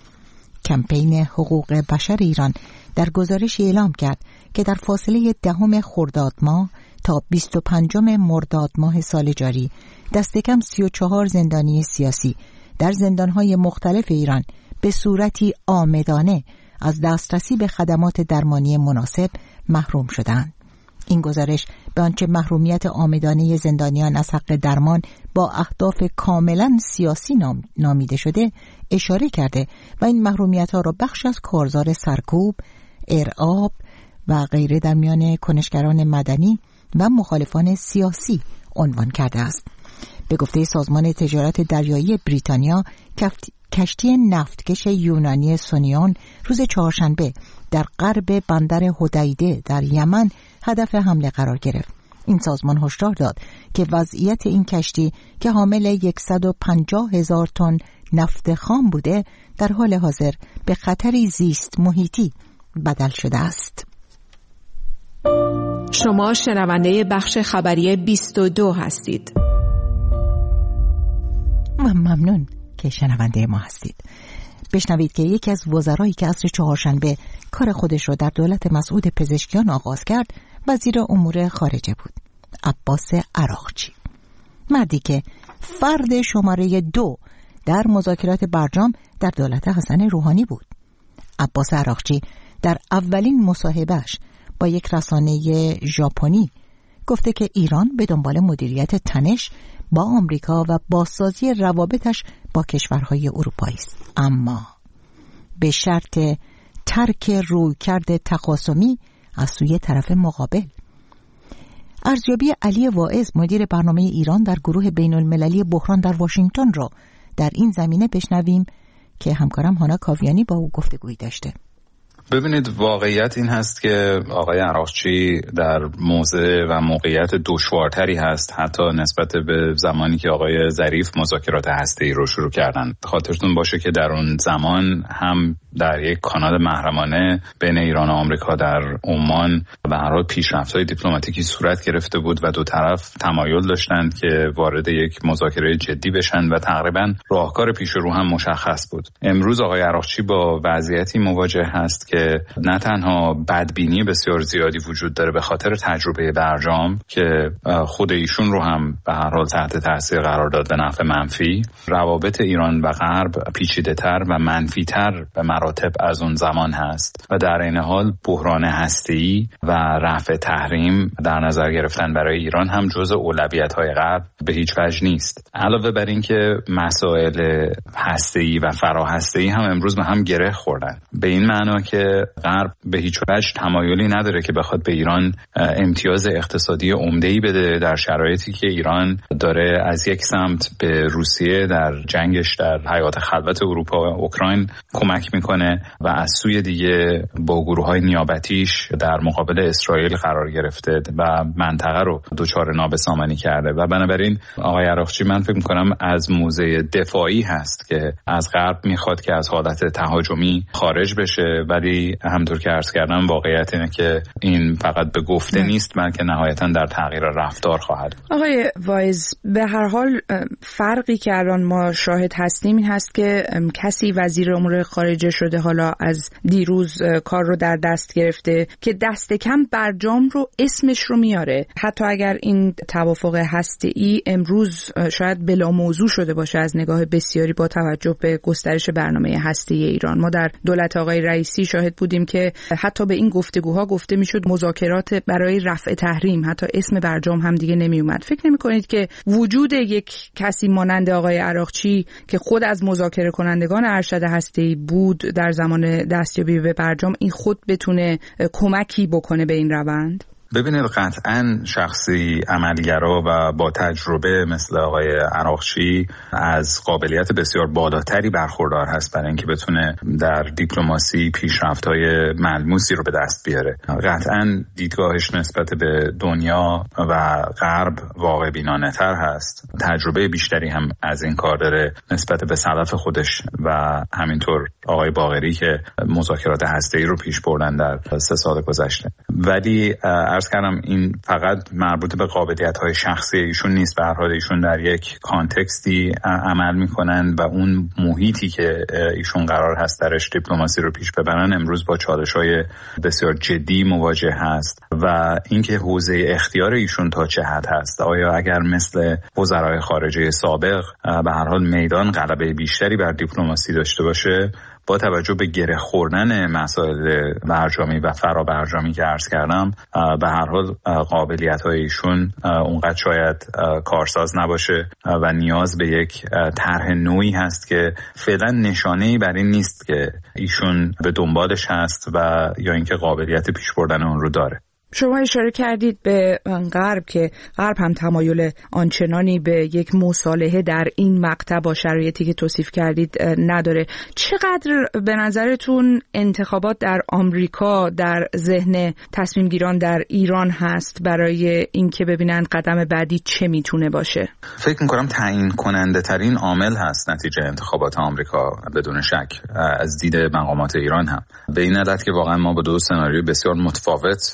Speaker 1: کمپین حقوق بشر ایران در گزارشی اعلام کرد که در فاصله دهم خرداد ماه تا بیست و پنجم مرداد ماه سال جاری دست کم سی و چهار زندانی سیاسی در زندانهای مختلف ایران به صورتی عامدانه از دسترسی به خدمات درمانی مناسب محروم شدند. این گزارش به آنچه محرومیت عامدانه زندانیان از حق درمان با اهداف کاملا سیاسی نام نامیده شده اشاره کرده و این محرومیت ها را بخش از کارزار سرکوب، ارعاب و غیره در میان کنشگران مدنی و مخالفان سیاسی عنوان کرده است. به گفته سازمان تجارت دریایی بریتانیا، کشتی نفتکش یونانی سونیون روز چهارشنبه در غرب بندر حدیده در یمن هدف حمله قرار گرفت. این سازمان هشدار داد که وضعیت این کشتی که حامل صد و پنجاه هزار تن نفت خام بوده در حال حاضر به خطری زیست محیطی بدل شده است.
Speaker 4: شما شنونده بخش خبری بیست و دو هستید.
Speaker 1: و ممنون که شنونده ما هستید. بشنوید که یکی از وزرایی که عصر چهارشنبه کار خودش رو در دولت مسعود پزشکیان آغاز کرد وزیر امور خارجه بود، عباس عراقچی. مردی که فرد شماره دو در مذاکرات برجام در دولت حسن روحانی بود. عباس عراقچی در اولین مصاحبهش با یک رسانه ژاپنی گفته که ایران به دنبال مدیریت تنش با آمریکا و بازسازی روابطش با کشورهای اروپایی است، اما به شرط ترک رویکرد تخاصمی از سوی طرف مقابل. ارزیابی علی واعظ مدیر برنامه ایران در گروه بین المللی بحران در واشنگتن را در این زمینه بشنویم که همکارم هانا کاویانی با او گفتگویی داشته.
Speaker 15: ببینید، واقعیت این هست که آقای عراقچی در موضع و موقعیت دشوارتری هست حتی نسبت به زمانی که آقای ظریف مذاکرات هسته‌ای رو شروع کردن. خاطرتون باشه که در اون زمان هم در یک کانال محرمانه بین ایران و آمریکا در عمان به هر حال پیشرفت‌های دیپلماتیکی صورت گرفته بود و دو طرف تمایل داشتند که وارد یک مذاکره جدی بشن و تقریباً راهکار پیش رو هم مشخص بود. امروز آقای عراقچی با وضعیتی مواجه هست که نه تنها بدبینی بسیار زیادی وجود داره به خاطر تجربه برجام که خود ایشون رو هم به هر حال تحت تاثیر قرار داد به نفع منفی، روابط ایران و غرب پیچیده‌تر و منفی‌تر به مراتب از اون زمان هست و در این حال بحران هسته‌ای و رفع تحریم در نظر گرفتن برای ایران هم جزء اولویت‌های غرب به هیچ وجه نیست. علاوه بر این که مسائل هسته‌ای و فراهسته‌ای هم امروز به هم گره خوردن، به این معنا که غرب به هیچ وجه تمایلی نداره که بخواد به ایران امتیاز اقتصادی عمده‌ای بده در شرایطی که ایران داره از یک سمت به روسیه در جنگش در حیات خلوت اروپا و اوکراین کمک میکنه و از سوی دیگه با گروه‌های نیابتیش در مقابل اسرائیل قرار گرفته و منطقه رو دچار نابسامانی کرده و بنابراین آقای عراقچی من فکر میکنم از موضع دفاعی هست که از غرب میخواد که از حالت تهاجمی خارج بشه، ولی همونطور که عرض کردم واقعیت اینه که این فقط به گفته نه. نیست بلکه نهایتاً در تغییر رفتار خواهد.
Speaker 4: آقای واعظ، به هر حال فرقی که الان ما شاهد هستیم این هست که کسی وزیر امور خارجه شده حالا از دیروز کار رو در دست گرفته که دست کم برجام رو اسمش رو میاره، حتی اگر این توافق هسته‌ای امروز شاید بلا موضوع شده باشه از نگاه بسیاری با توجه به گسترش برنامه هسته‌ای ایران. ما در دولت آقای رئیسی شاهد بودیم که حتی به این گفتگوها گفته میشد مذاکرات برای رفع تحریم، حتی اسم برجام هم دیگه نمی اومد. فکر نمی کنید که وجود یک کسی مانند آقای عراقچی که خود از مذاکره کنندگان ارشد هسته‌ای بود در زمان دستیابی به برجام این خود بتونه کمکی بکنه به این روند؟
Speaker 15: ببینید، قطعاً شخصی عملگرا و با تجربه مثل آقای عراقچی از قابلیت بسیار بالاتری برخوردار هست برای اینکه بتونه در دیپلماسی پیشرفت‌های ملموسی رو به دست بیاره. قطعاً دیدگاهش نسبت به دنیا و غرب واقع بینانه‌تر هست. تجربه بیشتری هم از این کار داره نسبت به سلف خودش و همینطور آقای باقری که مذاکرات هسته‌ای رو پیش بردن در سه سال گذشته. ولی عرض کردم این فقط مربوط به قابلیت‌های شخصی ایشون نیست، به هر حال ایشون در یک کانتکستی عمل می‌کنند و اون محیطی که ایشون قرار هست درش دیپلماسی رو پیش ببرن امروز با چالش‌های بسیار جدی مواجه هست و اینکه حوزه اختیار ایشون تا چه حد هست. آیا اگر مثل وزرای خارجه سابق به هر حال میدان غلبه بیشتری بر دیپلماسی داشته باشه، با توجه به گره خوردن مسائل برجامی و فرابرجامی که عرض کردم، به هر حال قابلیت‌های ایشون اونقدر شاید کارساز نباشه و نیاز به یک طرح نوعی هست که فعلا نشانه‌ای بر این نیست که ایشون به دنبالش هست و یا اینکه قابلیت پیش بردن اون رو داره.
Speaker 4: شما اشاره کردید به غرب که غرب هم تمایل آنچنانی به یک مصالحه در این مقطع با شرایطی که توصیف کردید نداره. چقدر به نظرتون انتخابات در آمریکا در ذهن تصمیم گیران در ایران هست برای اینکه ببینن قدم بعدی چه میتونه باشه؟
Speaker 15: فکر میکنم تعیین کننده ترین عامل هست نتیجه انتخابات آمریکا بدون شک از دید مقامات ایران هم، به این علت که واقعا ما با دو سناریوی بسیار متفاوت رو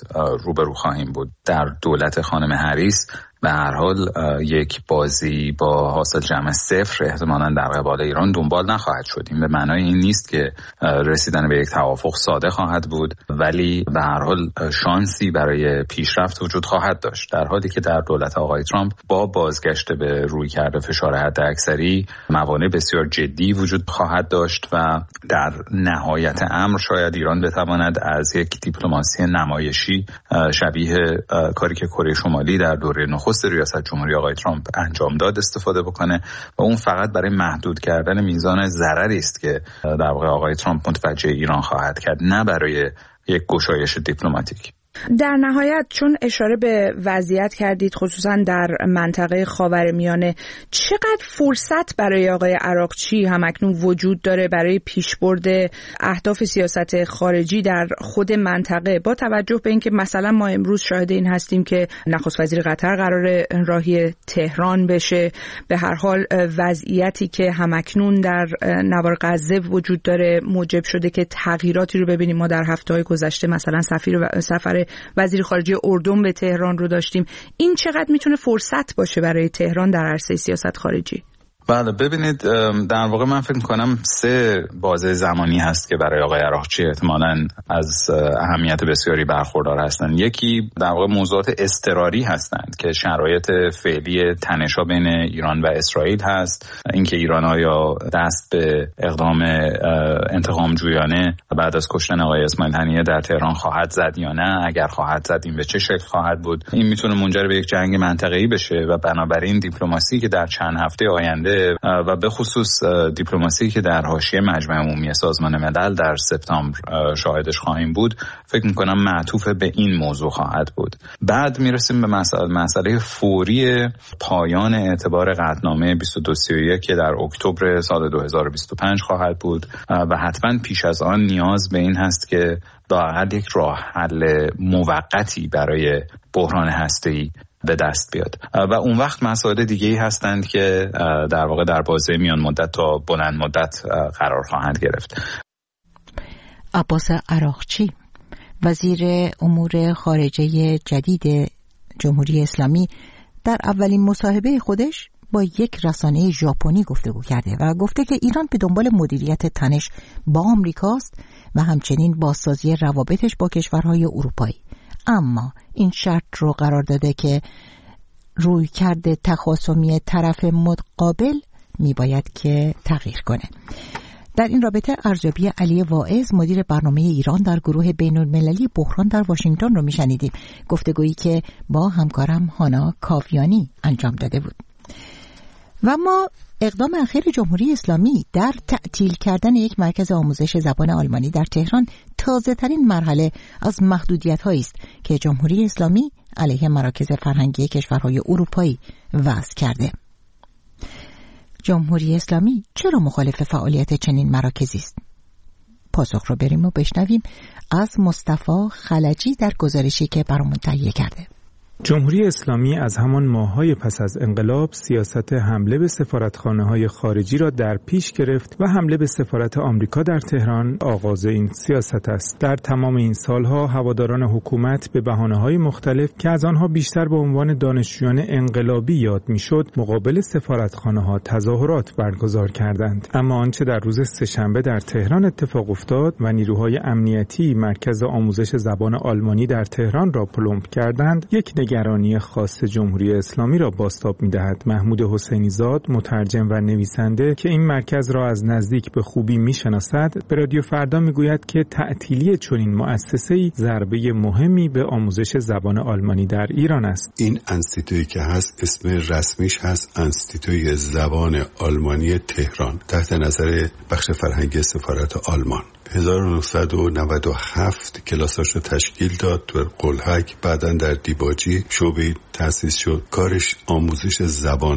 Speaker 15: روبرو خواهیم بود. در دولت خانم هریس به هر حال یک بازی با حاصل جمع صفر احتمالاً در قبال ایران دنبال نخواهد شد. این به معنای این نیست که رسیدن به یک توافق ساده خواهد بود، ولی به هر حال شانسی برای پیشرفت وجود خواهد داشت، در حالی که در دولت آقای ترامپ با بازگشت به رویکرد فشار حداکثری موانع بسیار جدی وجود خواهد داشت و در نهایت امر شاید ایران بتواند از یک دیپلماسی نمایشی شبیه کاری که کره شمالی در دوره نخست ریاست جمهوری آقای ترامپ انجام داد استفاده بکنه و اون فقط برای محدود کردن میزان ضرری است که در واقع آقای ترامپ متوجه ایران خواهد کرد، نه برای یک گشایش دیپلماتیک.
Speaker 4: در نهایت چون اشاره به وضعیت کردید خصوصا در منطقه خاورمیانه، چقدر فرصت برای آقای عراقچی همکنون وجود داره برای پیشبرد اهداف سیاست خارجی در خود منطقه، با توجه به اینکه مثلا ما امروز شاهد این هستیم که نخست وزیر قطر قراره راهی تهران بشه، به هر حال وضعیتی که همکنون در نوار غزه وجود داره موجب شده که تغییراتی رو ببینیم. ما در هفته‌های گذشته مثلا سفیر و سفر وزیر خارجه اردن به تهران رو داشتیم. این چقدر میتونه فرصت باشه برای تهران در عرصه سیاست خارجی؟
Speaker 15: بله ببینید، در واقع من فکر می‌کنم سه بازه زمانی هست که برای آقای عراقچی احتمالاً از اهمیت بسیاری برخوردار هستند. یکی در واقع موضوعات اضطراری هستند که شرایط فعلی تنش‌ها بین ایران و اسرائیل هست، اینکه ایران آیا دست به اقدام انتقام جویانه بعد از کشتن آقای اسماعیل هنیه در تهران خواهد زد یا نه، اگر خواهد زد این به چه شکل خواهد بود. این میتونه منجر به یک جنگ منطقه‌ای بشه و بنابراین دیپلماسی که در چند هفته آینده و به خصوص دیپلماسی که در حاشیه مجمع عمومی سازمان ملل در سپتامبر شاهدش خواهیم بود، فکر میکنم معطوف به این موضوع خواهد بود. بعد میرسیم به مسئله مسئله فوری پایان اعتبار قطعنامه بیست و دو سی و یک که در اکتبر سال دو هزار و بیست و پنج خواهد بود و حتما پیش از آن نیاز به این هست که لااقل یک راه حل موقتی برای بحران هسته‌ای به دست بیاد و اون وقت مسائل دیگه‌ای هستند که در واقع در بازه میان مدت تا بلند مدت قرار خواهند گرفت.
Speaker 1: عباس عراقچی، وزیر امور خارجه جدید جمهوری اسلامی، در اولین مصاحبه خودش با یک رسانه ژاپنی گفتگو کرده و گفته که ایران به دنبال مدیریت تنش با آمریکاست و همچنین بازسازی روابطش با کشورهای اروپایی، اما این شرط رو قرار داده که روی کرده تخاصمی طرف مقابل می باید که تغییر کنه. در این رابطه ارزیابی علی واعظ، مدیر برنامه ایران در گروه بین المللی بحران در واشنگتن رو می شنیدیم، گفتگویی که با همکارم هانا کاویانی انجام داده بود. و ما اقدام اخیر جمهوری اسلامی در تعطیل کردن یک مرکز آموزش زبان آلمانی در تهران تازه ترین مرحله از محدودیت هایی است که جمهوری اسلامی علیه مراکز فرهنگی کشورهای اروپایی وضع کرده. جمهوری اسلامی چرا مخالف فعالیت چنین مراکزی است؟ پاسخ رو بریم و بشنویم از مصطفی خلجی در گزارشی که برامون تهیه کرده.
Speaker 16: جمهوری اسلامی از همان ماه‌های پس از انقلاب سیاست حمله به سفارتخانه‌های خارجی را در پیش گرفت و حمله به سفارت آمریکا در تهران آغاز این سیاست است. در تمام این سالها هواداران حکومت به بهانه‌های مختلف که از آنها بیشتر به عنوان دانشجویان انقلابی یاد می‌شد، مقابل سفارتخانه‌ها تظاهرات برگزار کردند. اما آنچه در روز سه‌شنبه در تهران اتفاق افتاد و نیروهای امنیتی مرکز آموزش زبان آلمانی در تهران را پلمب کردند، یک نگرانی خاص جمهوری اسلامی را بازتاب می‌دهد. محمود حسینی زاد، مترجم و نویسنده که این مرکز را از نزدیک به خوبی می‌شناسد، به رادیو فردا می‌گوید که تعطیلی چنین مؤسسه‌ای ضربه مهمی به آموزش زبان آلمانی در ایران است.
Speaker 17: این انستیتویی که هست اسم رسمیش هست انستیتوی زبان آلمانی تهران، تحت نظر بخش فرهنگی سفارت آلمان. هزار و نهصد و نود و هفت کلاساشو تشکیل داد تو قلهک، بعدن در دیباجی شعبه تأسیس شد. کارش آموزش زبان بود.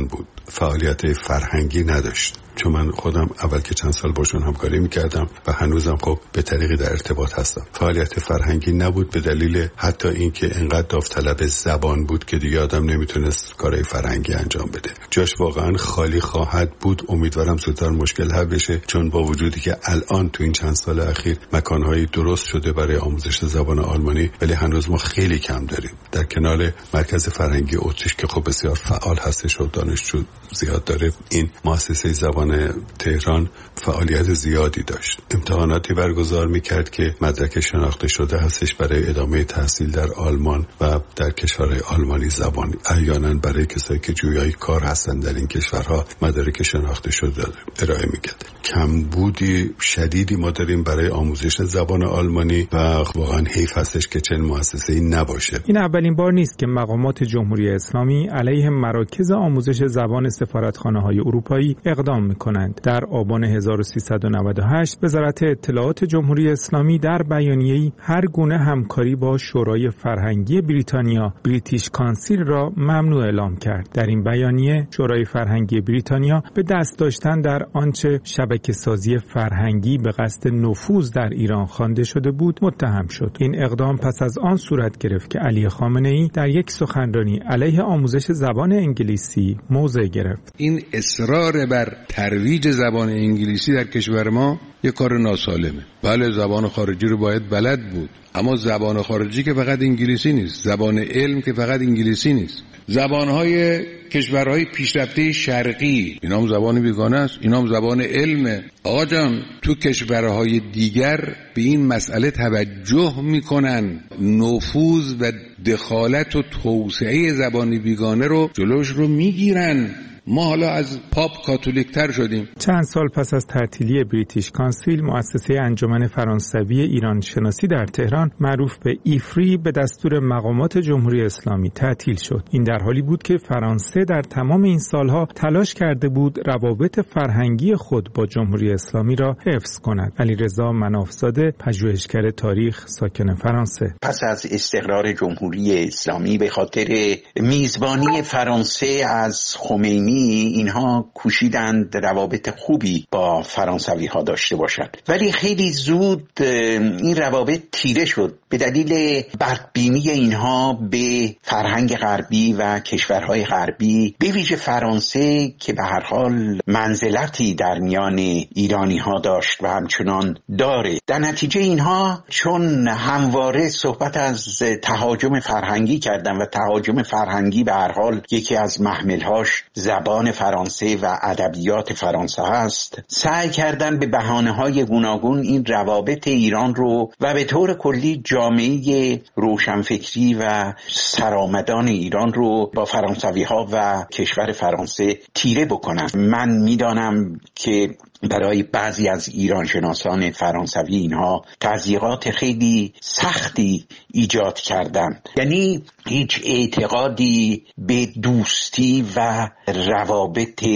Speaker 17: فعالیت فرهنگی نداشت، چون من خودم اول که چند سال باشون همکاری میکردم و هنوزم خب به طریقی در ارتباط هستم. فعالیت فرهنگی نبود به دلیل حتی اینکه انقدر داوطلب زبان بود که دیگه آدم نمیتونست کارهای فرهنگی انجام بده. جاش واقعا خالی خواهد بود. امیدوارم زودتر مشکل حل بشه، چون با وجودی که الان تو این چند سال اخیر مکانهایی درست شده برای آموزش زبان آلمانی، ولی هنوز ما خیلی کم داریم. در کنار مرکز فرهنگی اتریش که خب بسیار فعال هستش و دانشجو زیاد داره، این مؤسسه زبان تهران فعالیت زیادی داشت. امتحاناتی برگزار میکرد که مدرک شناخته شده هستش برای ادامه تحصیل در آلمان و در کشورهای آلمانی زبان. احیانا برای کسایی که جویای کار هستن در این کشورها مدارک شناخته شده ارائه میکرد. کمبودی شدیدی ما داریم برای آموزش زبان آلمانی و واقعا حیف هستش که چنین مؤسسه‌ای نباشه.
Speaker 16: این اولین بار نیست که مقامات جمهوری اسلامی علیه مراکز آموزش زبان سفارتخانه‌های اروپایی اقدام می‌کنند. در آبان هزار و سیصد و نود و هشت وزارت اطلاعات جمهوری اسلامی در بیانیه‌ای هر گونه همکاری با شورای فرهنگی بریتانیا بریتیش کانسیل را ممنوع اعلام کرد. در این بیانیه شورای فرهنگی بریتانیا به دست داشتن در آنچه شبکه‌سازی فرهنگی به قصد نفوذ در ایران خوانده شده بود متهم شد. این اقدام پس از آن صورت گرفت که علی خامنه‌ای در یک سخنرانی علیه آموزش زبان انگلیسی موضع گرفت.
Speaker 18: این اصرار بر ترویج زبان انگلیسی در کشور ما یک کار ناسالمه. بله زبان خارجی رو باید بلد بود، اما زبان خارجی که فقط انگلیسی نیست، زبان علم که فقط انگلیسی نیست. زبانهای کشورهای پیشرفته شرقی اینا هم زبان بیگانه است، اینا هم زبان علمه. آقا جان تو کشورهای دیگر به این مسئله توجه میکنن، نفوذ و دخالت و توسعه زبان بیگانه رو جلوش رو میگیرن. ما حالا از پاپ کاتولیک تر شدیم.
Speaker 16: چند سال پس از تعطیلی بریتیش کانسیل، مؤسسه انجمن فرانسوی ایران شناسی در تهران معروف به ایفری به دستور مقامات جمهوری اسلامی تعطیل شد. این در حالی بود که فرانسه در تمام این سالها تلاش کرده بود روابط فرهنگی خود با جمهوری اسلامی را حفظ کند. علیرضا منافزاده، پژوهشگر تاریخ ساکن فرانسه:
Speaker 19: پس از استقرار جمهوری اسلامی به خاطر میزبانی فرانسه از خمینی اینها کوشیدند روابط خوبی با فرانسوی ها داشته باشند، ولی خیلی زود این روابط تیره شد به دلیل بدبینی اینها به فرهنگ غربی و کشورهای غربی، به ویژه فرانسه که به هر حال منزلتی در میان ایرانی ها داشت و همچنان داره. در نتیجه اینها چون همواره صحبت از تهاجم فرهنگی کردن و تهاجم فرهنگی به هر حال یکی از محملهاش زبان فرانسه و ادبیات فرانسه هست، سعی کردن به بهانه‌های گوناگون این روابط ایران رو و به طور کلی جامعه روشنفکری و سرآمدان ایران رو با فرانسوی ها و کشور فرانسه تیره بکنن. من میدانم که برای بعضی از ایران شناسان فرانسوی اینها تضییقات خیلی سختی ایجاد کردن، یعنی هیچ اعتقادی به دوستی و روابط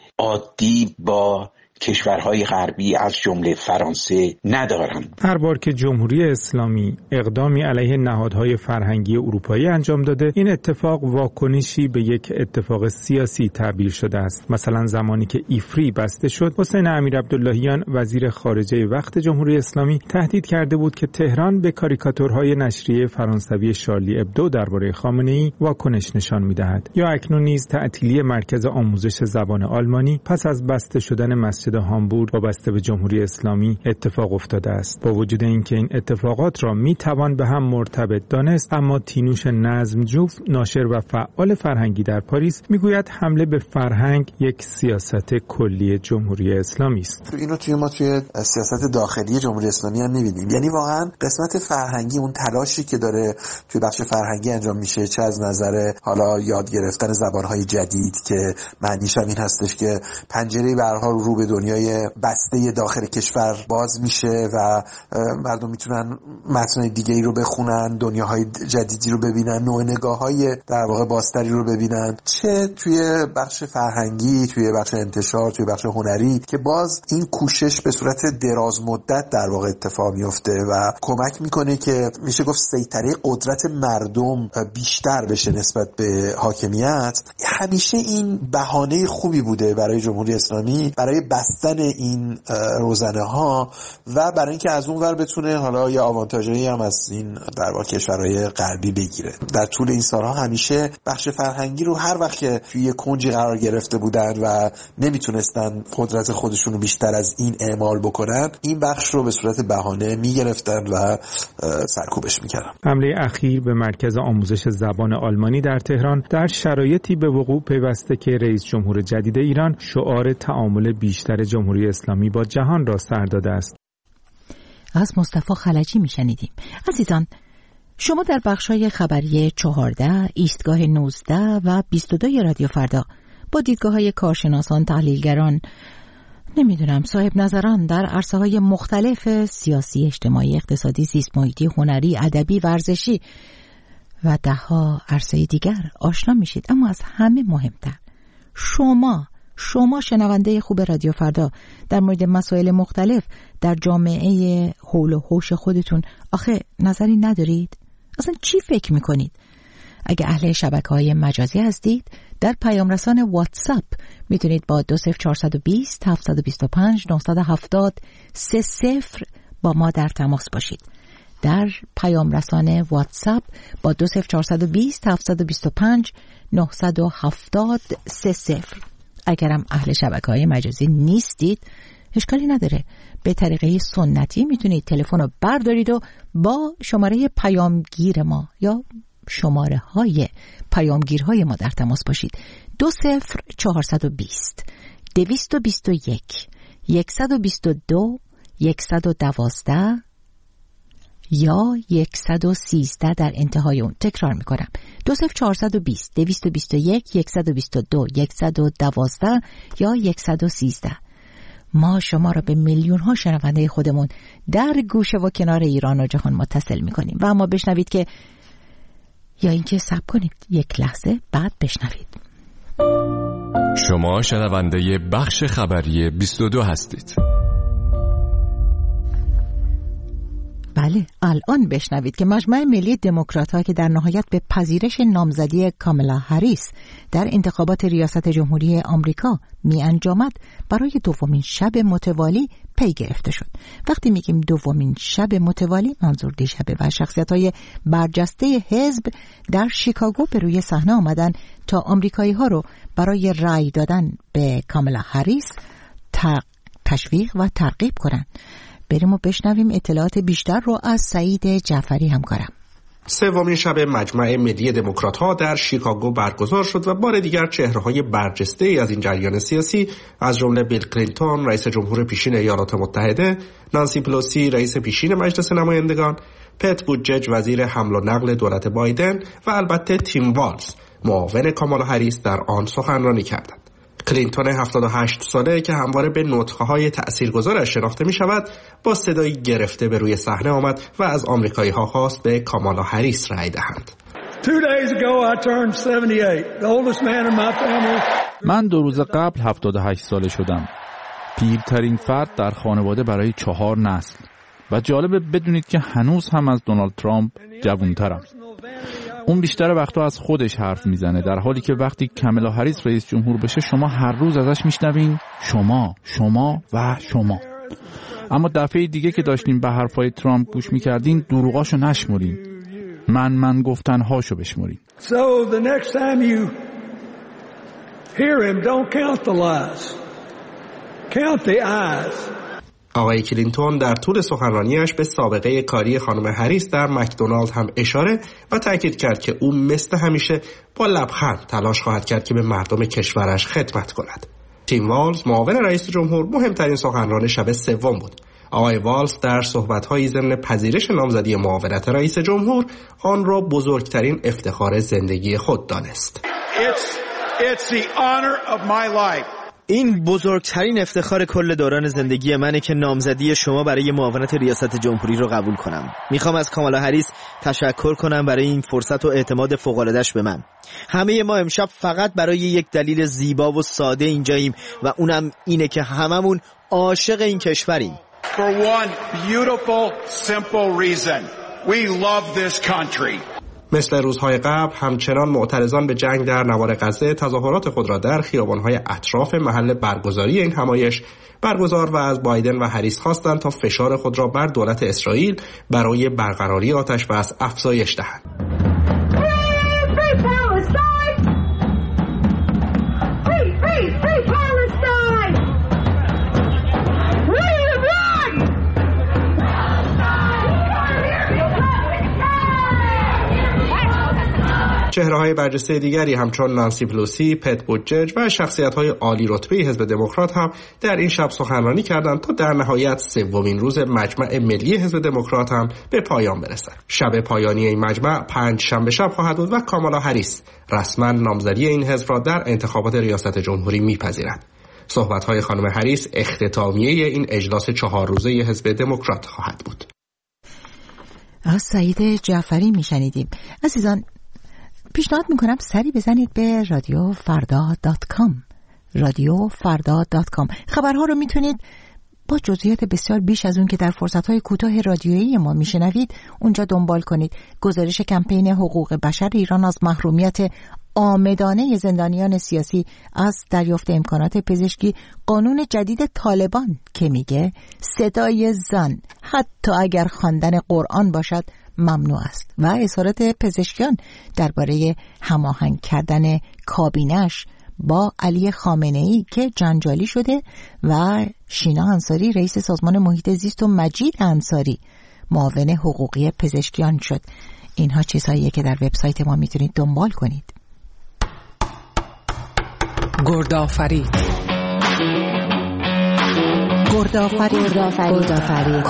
Speaker 19: عادی با کشورهای غربی از جمله فرانسه ندارند.
Speaker 16: هر بار که جمهوری اسلامی اقدامی علیه نهادهای فرهنگی اروپایی انجام داده، این اتفاق واکنشی به یک اتفاق سیاسی تعبیر شده است. مثلا زمانی که ایفری بسته شد، حسین امیرعبداللهیان وزیر خارجه وقت جمهوری اسلامی تهدید کرده بود که تهران به کاریکاتورهای نشریه فرانسوی شارلی ابدو درباره خامنه‌ای واکنش نشان می‌دهد. یا اکنون نیز تعطیلی مرکز آموزش زبان آلمانی پس از بسته شدن مسجد هامبورگ وابسته به جمهوری اسلامی اتفاق افتاده است. با وجود اینکه این اتفاقات را میتوان به هم مرتبط دانست، اما تینوش نظمجو، ناشر و فعال فرهنگی در پاریس، میگوید حمله به فرهنگ یک سیاست کلی جمهوری اسلامی است.
Speaker 20: اینو توی ما توی سیاست داخلی جمهوری اسلامی هم می‌بینیم. یعنی واقعا قسمت فرهنگی، اون تلاشی که داره توی بخش فرهنگی انجام میشه، چه از نظر حالا یاد گرفتن زبان‌های جدید که معنیش هم این هستش که پنجره به هر حال رو به دنیای بسته داخل کشور باز میشه و مردم میتونن متن دیگه‌ای رو بخونن، دنیاهای جدیدی رو ببینن، نوع نگاه‌های در واقع بازتری رو ببینن، چه توی بخش فرهنگی، توی بخش انتشار، توی بخش هنری، که باز این کوشش به صورت دراز مدت در واقع اتفاق میفته و کمک میکنه که میشه گفت سیطره قدرت مردم بیشتر بشه نسبت به حاکمیت. همیشه این بهانه خوبی بوده برای جمهوری اسلامی برای بستن این روزنه ها و برای اینکه از اون ور بتونه حالا یه آوانتاژی هم از این در واقع کشورهای غربی بگیره. در طول این سالها همیشه بخش فرهنگی رو هر وقت که توی کنجی قرار گرفته بودن و نمیتونستن قدرت خودشون رو بیشتر از این اعمال بکنن، این بخش رو به صورت بهانه میگرفتن و سرکوبش میکردن.
Speaker 16: حمله اخیر به مرکز آموزش زبان آلمانی در تهران در شرایطی به وقوع پیوسته که رئیس جمهور جدید ایران شعار تعامل بیشتر جمهوری اسلامی با جهان را سر داده است.
Speaker 1: از مصطفی خلجی میشنیدیم. عزیزان، شما در بخش‌های خبری چهارده، ایستگاه نوزده و بیست و دو رادیو فردا با دیدگاه‌های کارشناسان، تحلیلگران، نمیدونم صاحب نظران در عرصه‌های مختلف سیاسی، اجتماعی، اقتصادی، زیست محیطی، هنری، ادبی، ورزشی و ده‌ها عرصه دیگر آشنا میشید. اما از همه مهمتر، شما شما شنونده خوب رادیو فردا در مورد مسائل مختلف در جامعه حول و حوش خودتون آخه نظری ندارید؟ اصلا چی فکر میکنید؟ اگه اهل شبکه‌های مجازی هستید، در پیام رسان واتساپ میتونید با دو صفر چهارصد و بیست هفتصد و بیست و پنج نهصد و هفتاد سه صفر با ما در تماس باشید. در پیام رسان واتساپ با دو صفر چهارصد و بیست هفتصد و بیست و پنج نهصد و هفتاد سه صفر. اگرم اهل شبکه‌های مجازی نیستید، اشکالی نداره، به طریقه سنتی میتونید تلفن رو بردارید و با شماره پیامگیر ما یا شماره های پیامگیرهای ما در تماس باشید. دو صفر چهارصد و بیست دویست و بیست و یک یکصد و بیست و دو یکصد و دوازده یا یکصد و سیزده در انتهای اون. تکرار میکنم، دو صفر چهارصد و بیست دویست و بیست و یک یکصد و بیست و دو یکصد و دوازده یا یکصد و سیزده. ما شما را به میلیون ها شنونده خودمون در گوشه و کنار ایران و جهان متصل میکنیم. و اما بشنوید که یا اینکه صبر کنید یک لحظه بعد بشنوید.
Speaker 21: شما شنونده بخش خبری بیست و دو هستید.
Speaker 1: بله، الان بشنوید که مجمع ملی دموکرات‌ها که در نهایت به پذیرش نامزدی کاملا هریس در انتخابات ریاست جمهوری آمریکا می انجامد، برای دومین شب متوالی پی گرفته شد. وقتی میگیم دومین شب متوالی، منظور دیشبه و شخصیت‌های برجسته حزب در شیکاگو به روی صحنه آمدن تا آمریکایی‌ها رو برای رأی دادن به کاملا هریس تشویق و ترغیب کنند. بریم و بشنویم اطلاعات بیشتر رو از سعید جعفری همکارم.
Speaker 22: سومین شب مجمع ملی دموکرات‌ها در شیکاگو برگزار شد و بار دیگر چهره‌های برجسته‌ای از این جریان سیاسی از جمله بیل کلینتون رئیس جمهور پیشین ایالات متحده، نانسی پلوسی رئیس پیشین مجلس نمایندگان، پت بوتجج وزیر حمل و نقل دولت بایدن و البته تیم والز معاون کامالا هریس در آن سخنرانی کردند. کلینتون هفتاد و هشت ساله که همواره به نطق‌های تأثیرگذارش شناخته می‌شود، با صدایی گرفته به روی صحنه آمد و از آمریکایی‌ها خواست به کامالا هریس رأی دهند.
Speaker 10: من دو روز قبل هفتاد و هشت ساله شدم. پیرترین فرد در خانواده برای چهار نسل. و جالبه بدونید که هنوز هم از دونالد ترامپ جوان‌ترم. اون بیشتر وقتا از خودش حرف میزنه، در حالی که وقتی کامالا هریس رئیس جمهور بشه شما هر روز ازش میشنوین شما شما و شما. اما دفعه دیگه که داشتیم به حرفای ترامپ گوش میکردین دروغاشو نشمرین، من من گفتنهاشو بشمرین.
Speaker 11: So the next time you hear him, don't count the lies. Count the eyes.
Speaker 22: آقای کلینتون در طول سخنرانیش به سابقه کاری خانم هریس در مکدونالد هم اشاره و تاکید کرد که او مثل همیشه با لبخند تلاش خواهد کرد که به مردم کشورش خدمت کند. تیم والز معاون رئیس جمهور مهمترین سخنران شب سوم بود. آقای والز در صحبت‌های ضمن پذیرش نامزدی معاونت رئیس جمهور آن را بزرگترین افتخار زندگی خود دانست.
Speaker 23: It's, it's the honor of my life.
Speaker 2: این بزرگترین افتخار کل دوران زندگی منه که نامزدی شما برای معاونت ریاست جمهوری رو قبول کنم. میخوام از کامالا هریس تشکر کنم برای این فرصت و اعتماد فوق‌العاده‌اش به من. همه ما امشب فقط برای یک دلیل زیبا و ساده اینجاییم و اونم اینه که هممون عاشق این کشوریم.
Speaker 7: For one beautiful, simple reason. We love this country.
Speaker 22: مثل روزهای قبل همچنان معترضان به جنگ در نوار غزه تظاهرات خود را در خیابان‌های اطراف محل برگزاری این همایش برگزار و از بایدن و هریس خواستند تا فشار خود را بر دولت اسرائیل برای برقراری آتش بس افزایش دهند. چهره‌های برجسته دیگری همچون نانسی پلوسی، پت بوتجج و شخصیت‌های عالی رتبه حزب دموکرات هم در این شب سخنرانی کردند تا در نهایت سومین روز مجمع ملی حزب دموکرات هم به پایان برسد. شب پایانی این مجمع پنج شنبه شب خواهد بود و کامالا هریس رسما نامزدی این حزب را در انتخابات ریاست جمهوری می‌پذیرد. صحبت‌های خانم هریس اختتامیه این اجلاس چهار روزه حزب دموکرات خواهد بود.
Speaker 1: از سعید جعفری میشنیدیم. عزیزان، پیشنهاد میکنم سری بزنید به رادیو فردا دات کام. رادیو فردا دات کام. خبرها رو میتونید با جزئیات بسیار بیش از اون که در فرصتهای کوتاه رادیویی ما میشنوید اونجا دنبال کنید. گزارش کمپین حقوق بشر ایران از محرومیت عامدانه زندانیان سیاسی از دریافت امکانات پزشکی، قانون جدید طالبان که میگه صدای زن حتی اگر خواندن قرآن باشد ممنوع است و اظهارات پزشکیان درباره هماهنگ کردن کابینش با علی خامنه‌ای که جنجالی شده و شینا انصاری رئیس سازمان محیط زیست و مجید انصاری معاون حقوقی پزشکیان شد. اینها چیزهاییه که در وبسایت ما میتونید دنبال کنید.
Speaker 23: گردآفرید
Speaker 1: گردآفرید
Speaker 23: گردآفرید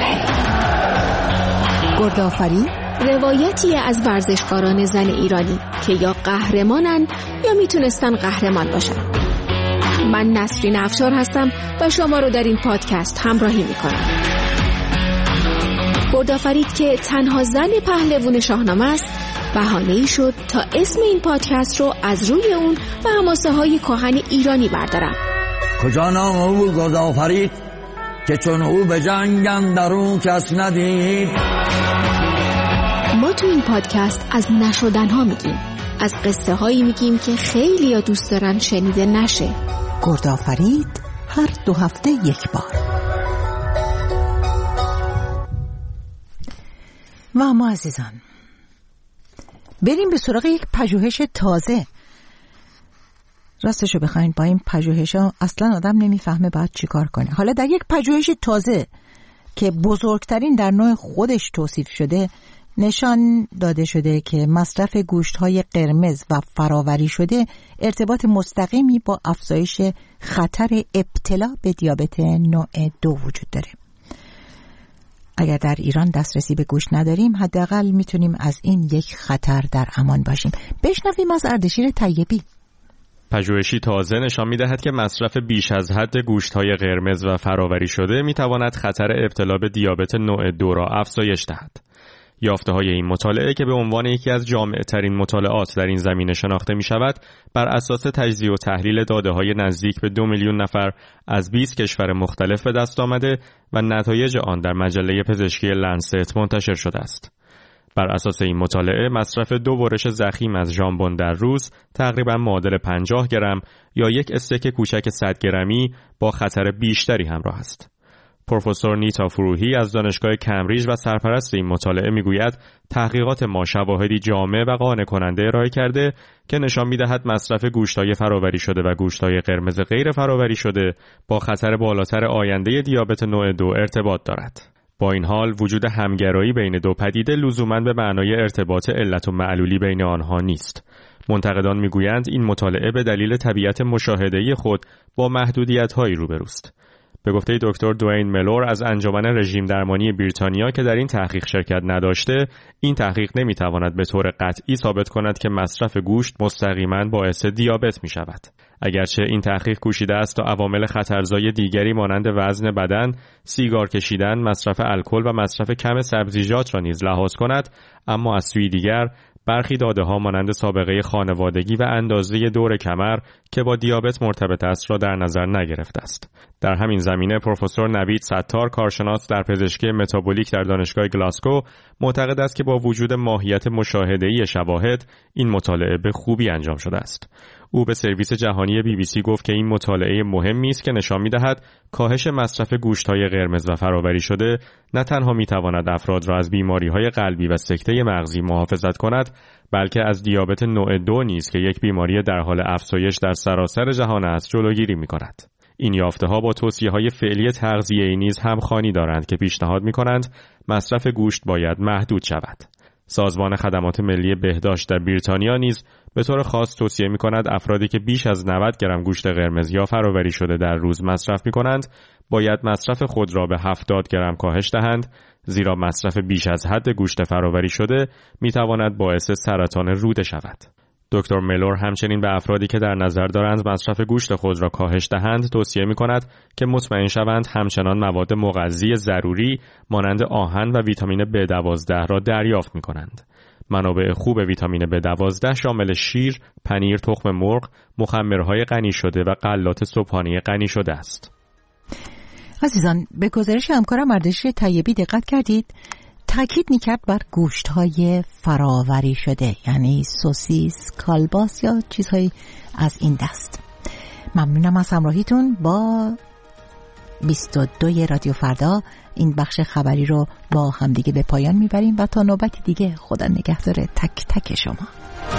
Speaker 1: گردآفرید
Speaker 24: روایتی از ورزشکاران زن ایرانی که یا قهرمانن یا میتونستن قهرمان باشن. من نسرین افشار هستم و شما رو در این پادکست همراهی میکنم. گردآفرید که تنها زن پهلوان شاهنامه است بهانه‌ای شد تا اسم این پادکست رو از روی اون و حماسه های کهن ایرانی بردارم.
Speaker 25: کجا نام او گردآفرید که چون او به جنگ اندرون کس ندید.
Speaker 24: ما تو این پادکست از نشدن ها میگیم، از قصه هایی میگیم که خیلی ها دوست دارن شنیده نشه.
Speaker 1: گردآفرید هر دو هفته یک بار. و اما عزیزان بریم به سراغ یک پژوهش تازه. راستشو بخواین با این پژوهش‌ها اصلا آدم نمیفهمه باید چی کار کنه. حالا در یک پژوهش تازه که بزرگترین در نوع خودش توصیف شده نشان داده شده که مصرف گوشت‌های قرمز و فراوری شده ارتباط مستقیمی با افزایش خطر ابتلا به دیابت نوع دو وجود داره. اگر در ایران دسترسی به گوشت نداریم حداقل میتونیم از این یک خطر در امان باشیم. بشنویم از اردشیر طیبی.
Speaker 26: پژوهشی تازه نشان می‌دهد که مصرف بیش از حد گوشت‌های قرمز و فراوری شده می‌تواند خطر ابتلا به دیابت نوع دو را افزایش دهد. یافته‌های این مطالعه که به عنوان یکی از جامع‌ترین مطالعات در این زمینه شناخته می‌شود، بر اساس تجزیه و تحلیل داده‌های نزدیک به دو میلیون نفر از بیست کشور مختلف به دست آمده و نتایج آن در مجله پزشکی لنست منتشر شده است. بر اساس این مطالعه مصرف دو برش ضخیم از ژامبون در روز تقریباً معادل پنجاه گرم یا یک استیک کوچک صد گرمی با خطر بیشتری همراه است. پروفسور نیتا فروهی از دانشگاه کمبریج و سرپرست این مطالعه میگوید تحقیقات ما شواهدی جامع و قانع کننده ارائه کرده که نشان میدهد مصرف گوشت‌های فراوری شده و گوشت‌های قرمز غیر فراوری شده با خطر بالاتر آینده دیابت نوع دو ارتباط دارد. با این حال وجود همگرایی بین دو پدیده لزوماً به معنای ارتباط علت و معلولی بین آنها نیست. منتقدان میگویند این مطالعه به دلیل طبیعت مشاهده‌ای خود با محدودیت‌هایی روبروست. به گفته دکتر دوین ملور از انجمن رژیم درمانی بریتانیا که در این تحقیق شرکت نداشته، این تحقیق نمیتواند به طور قطعی ثابت کند که مصرف گوشت مستقیما باعث دیابت می شود. اگرچه این تحقیق کوشیده است تا عوامل خطرزای دیگری مانند وزن بدن، سیگار کشیدن، مصرف الکل و مصرف کم سبزیجات را نیز لحاظ کند، اما از سوی دیگر برخی داده‌ها مانند سابقه خانوادگی و اندازه دور کمر که با دیابت مرتبط است را در نظر نگرفته است. در همین زمینه پروفسور نوید ستار، کارشناس در پزشکی متابولیک در دانشگاه گلاسگو، معتقد است که با وجود ماهیت مشاهده‌ای شواهد، این مطالعه به خوبی انجام شده است. او به سرویس جهانی بی بی سی گفت که این مطالعه مهمی است که نشان می‌دهد کاهش مصرف گوشت‌های قرمز و فرآوری شده نه تنها می‌تواند افراد را از بیماری‌های قلبی و سکته مغزی محافظت کند، بلکه از دیابت نوع دو نیز که یک بیماری در حال افزایش در سراسر جهان است جلوگیری می‌کند. این یافته‌ها با توصیه‌های فعلی تغذیه‌ای نیز همخوانی دارند که پیشنهاد می‌کنند مصرف گوشت باید محدود شود. سازمان خدمات ملی بهداشت در بریتانیا نیز به طور خاص توصیه می‌کند افرادی که بیش از نود گرم گوشت قرمز یا فرآوری شده در روز مصرف می‌کنند، باید مصرف خود را به هفتاد گرم کاهش دهند، زیرا مصرف بیش از حد گوشت فرآوری شده می‌تواند باعث سرطان روده شود. دکتر ملور همچنین به افرادی که در نظر دارند مصرف گوشت خود را کاهش دهند توصیه می‌کند که مطمئن شوند همچنان مواد مغذی ضروری مانند آهن و ویتامین بی دوازده را دریافت می‌کنند. منابع خوب ویتامین بی دوازده شامل شیر، پنیر، تخم مرغ، مخمرهای غنی شده و غلات صبحانه غنی شده است.
Speaker 1: عزیزان، به گزارش همکارم اردشیر طیبی دقت کردید؟ تاکید میکرد بر گوشت‌های فرآوری شده، یعنی سوسیس، کالباس یا چیزهایی از این دست. ممنونم از همراهیتون با بیست و دو رادیو فردا. این بخش خبری رو با همدیگه به پایان میبریم و تا نوبت دیگه خدا نگهدار تک تک شما.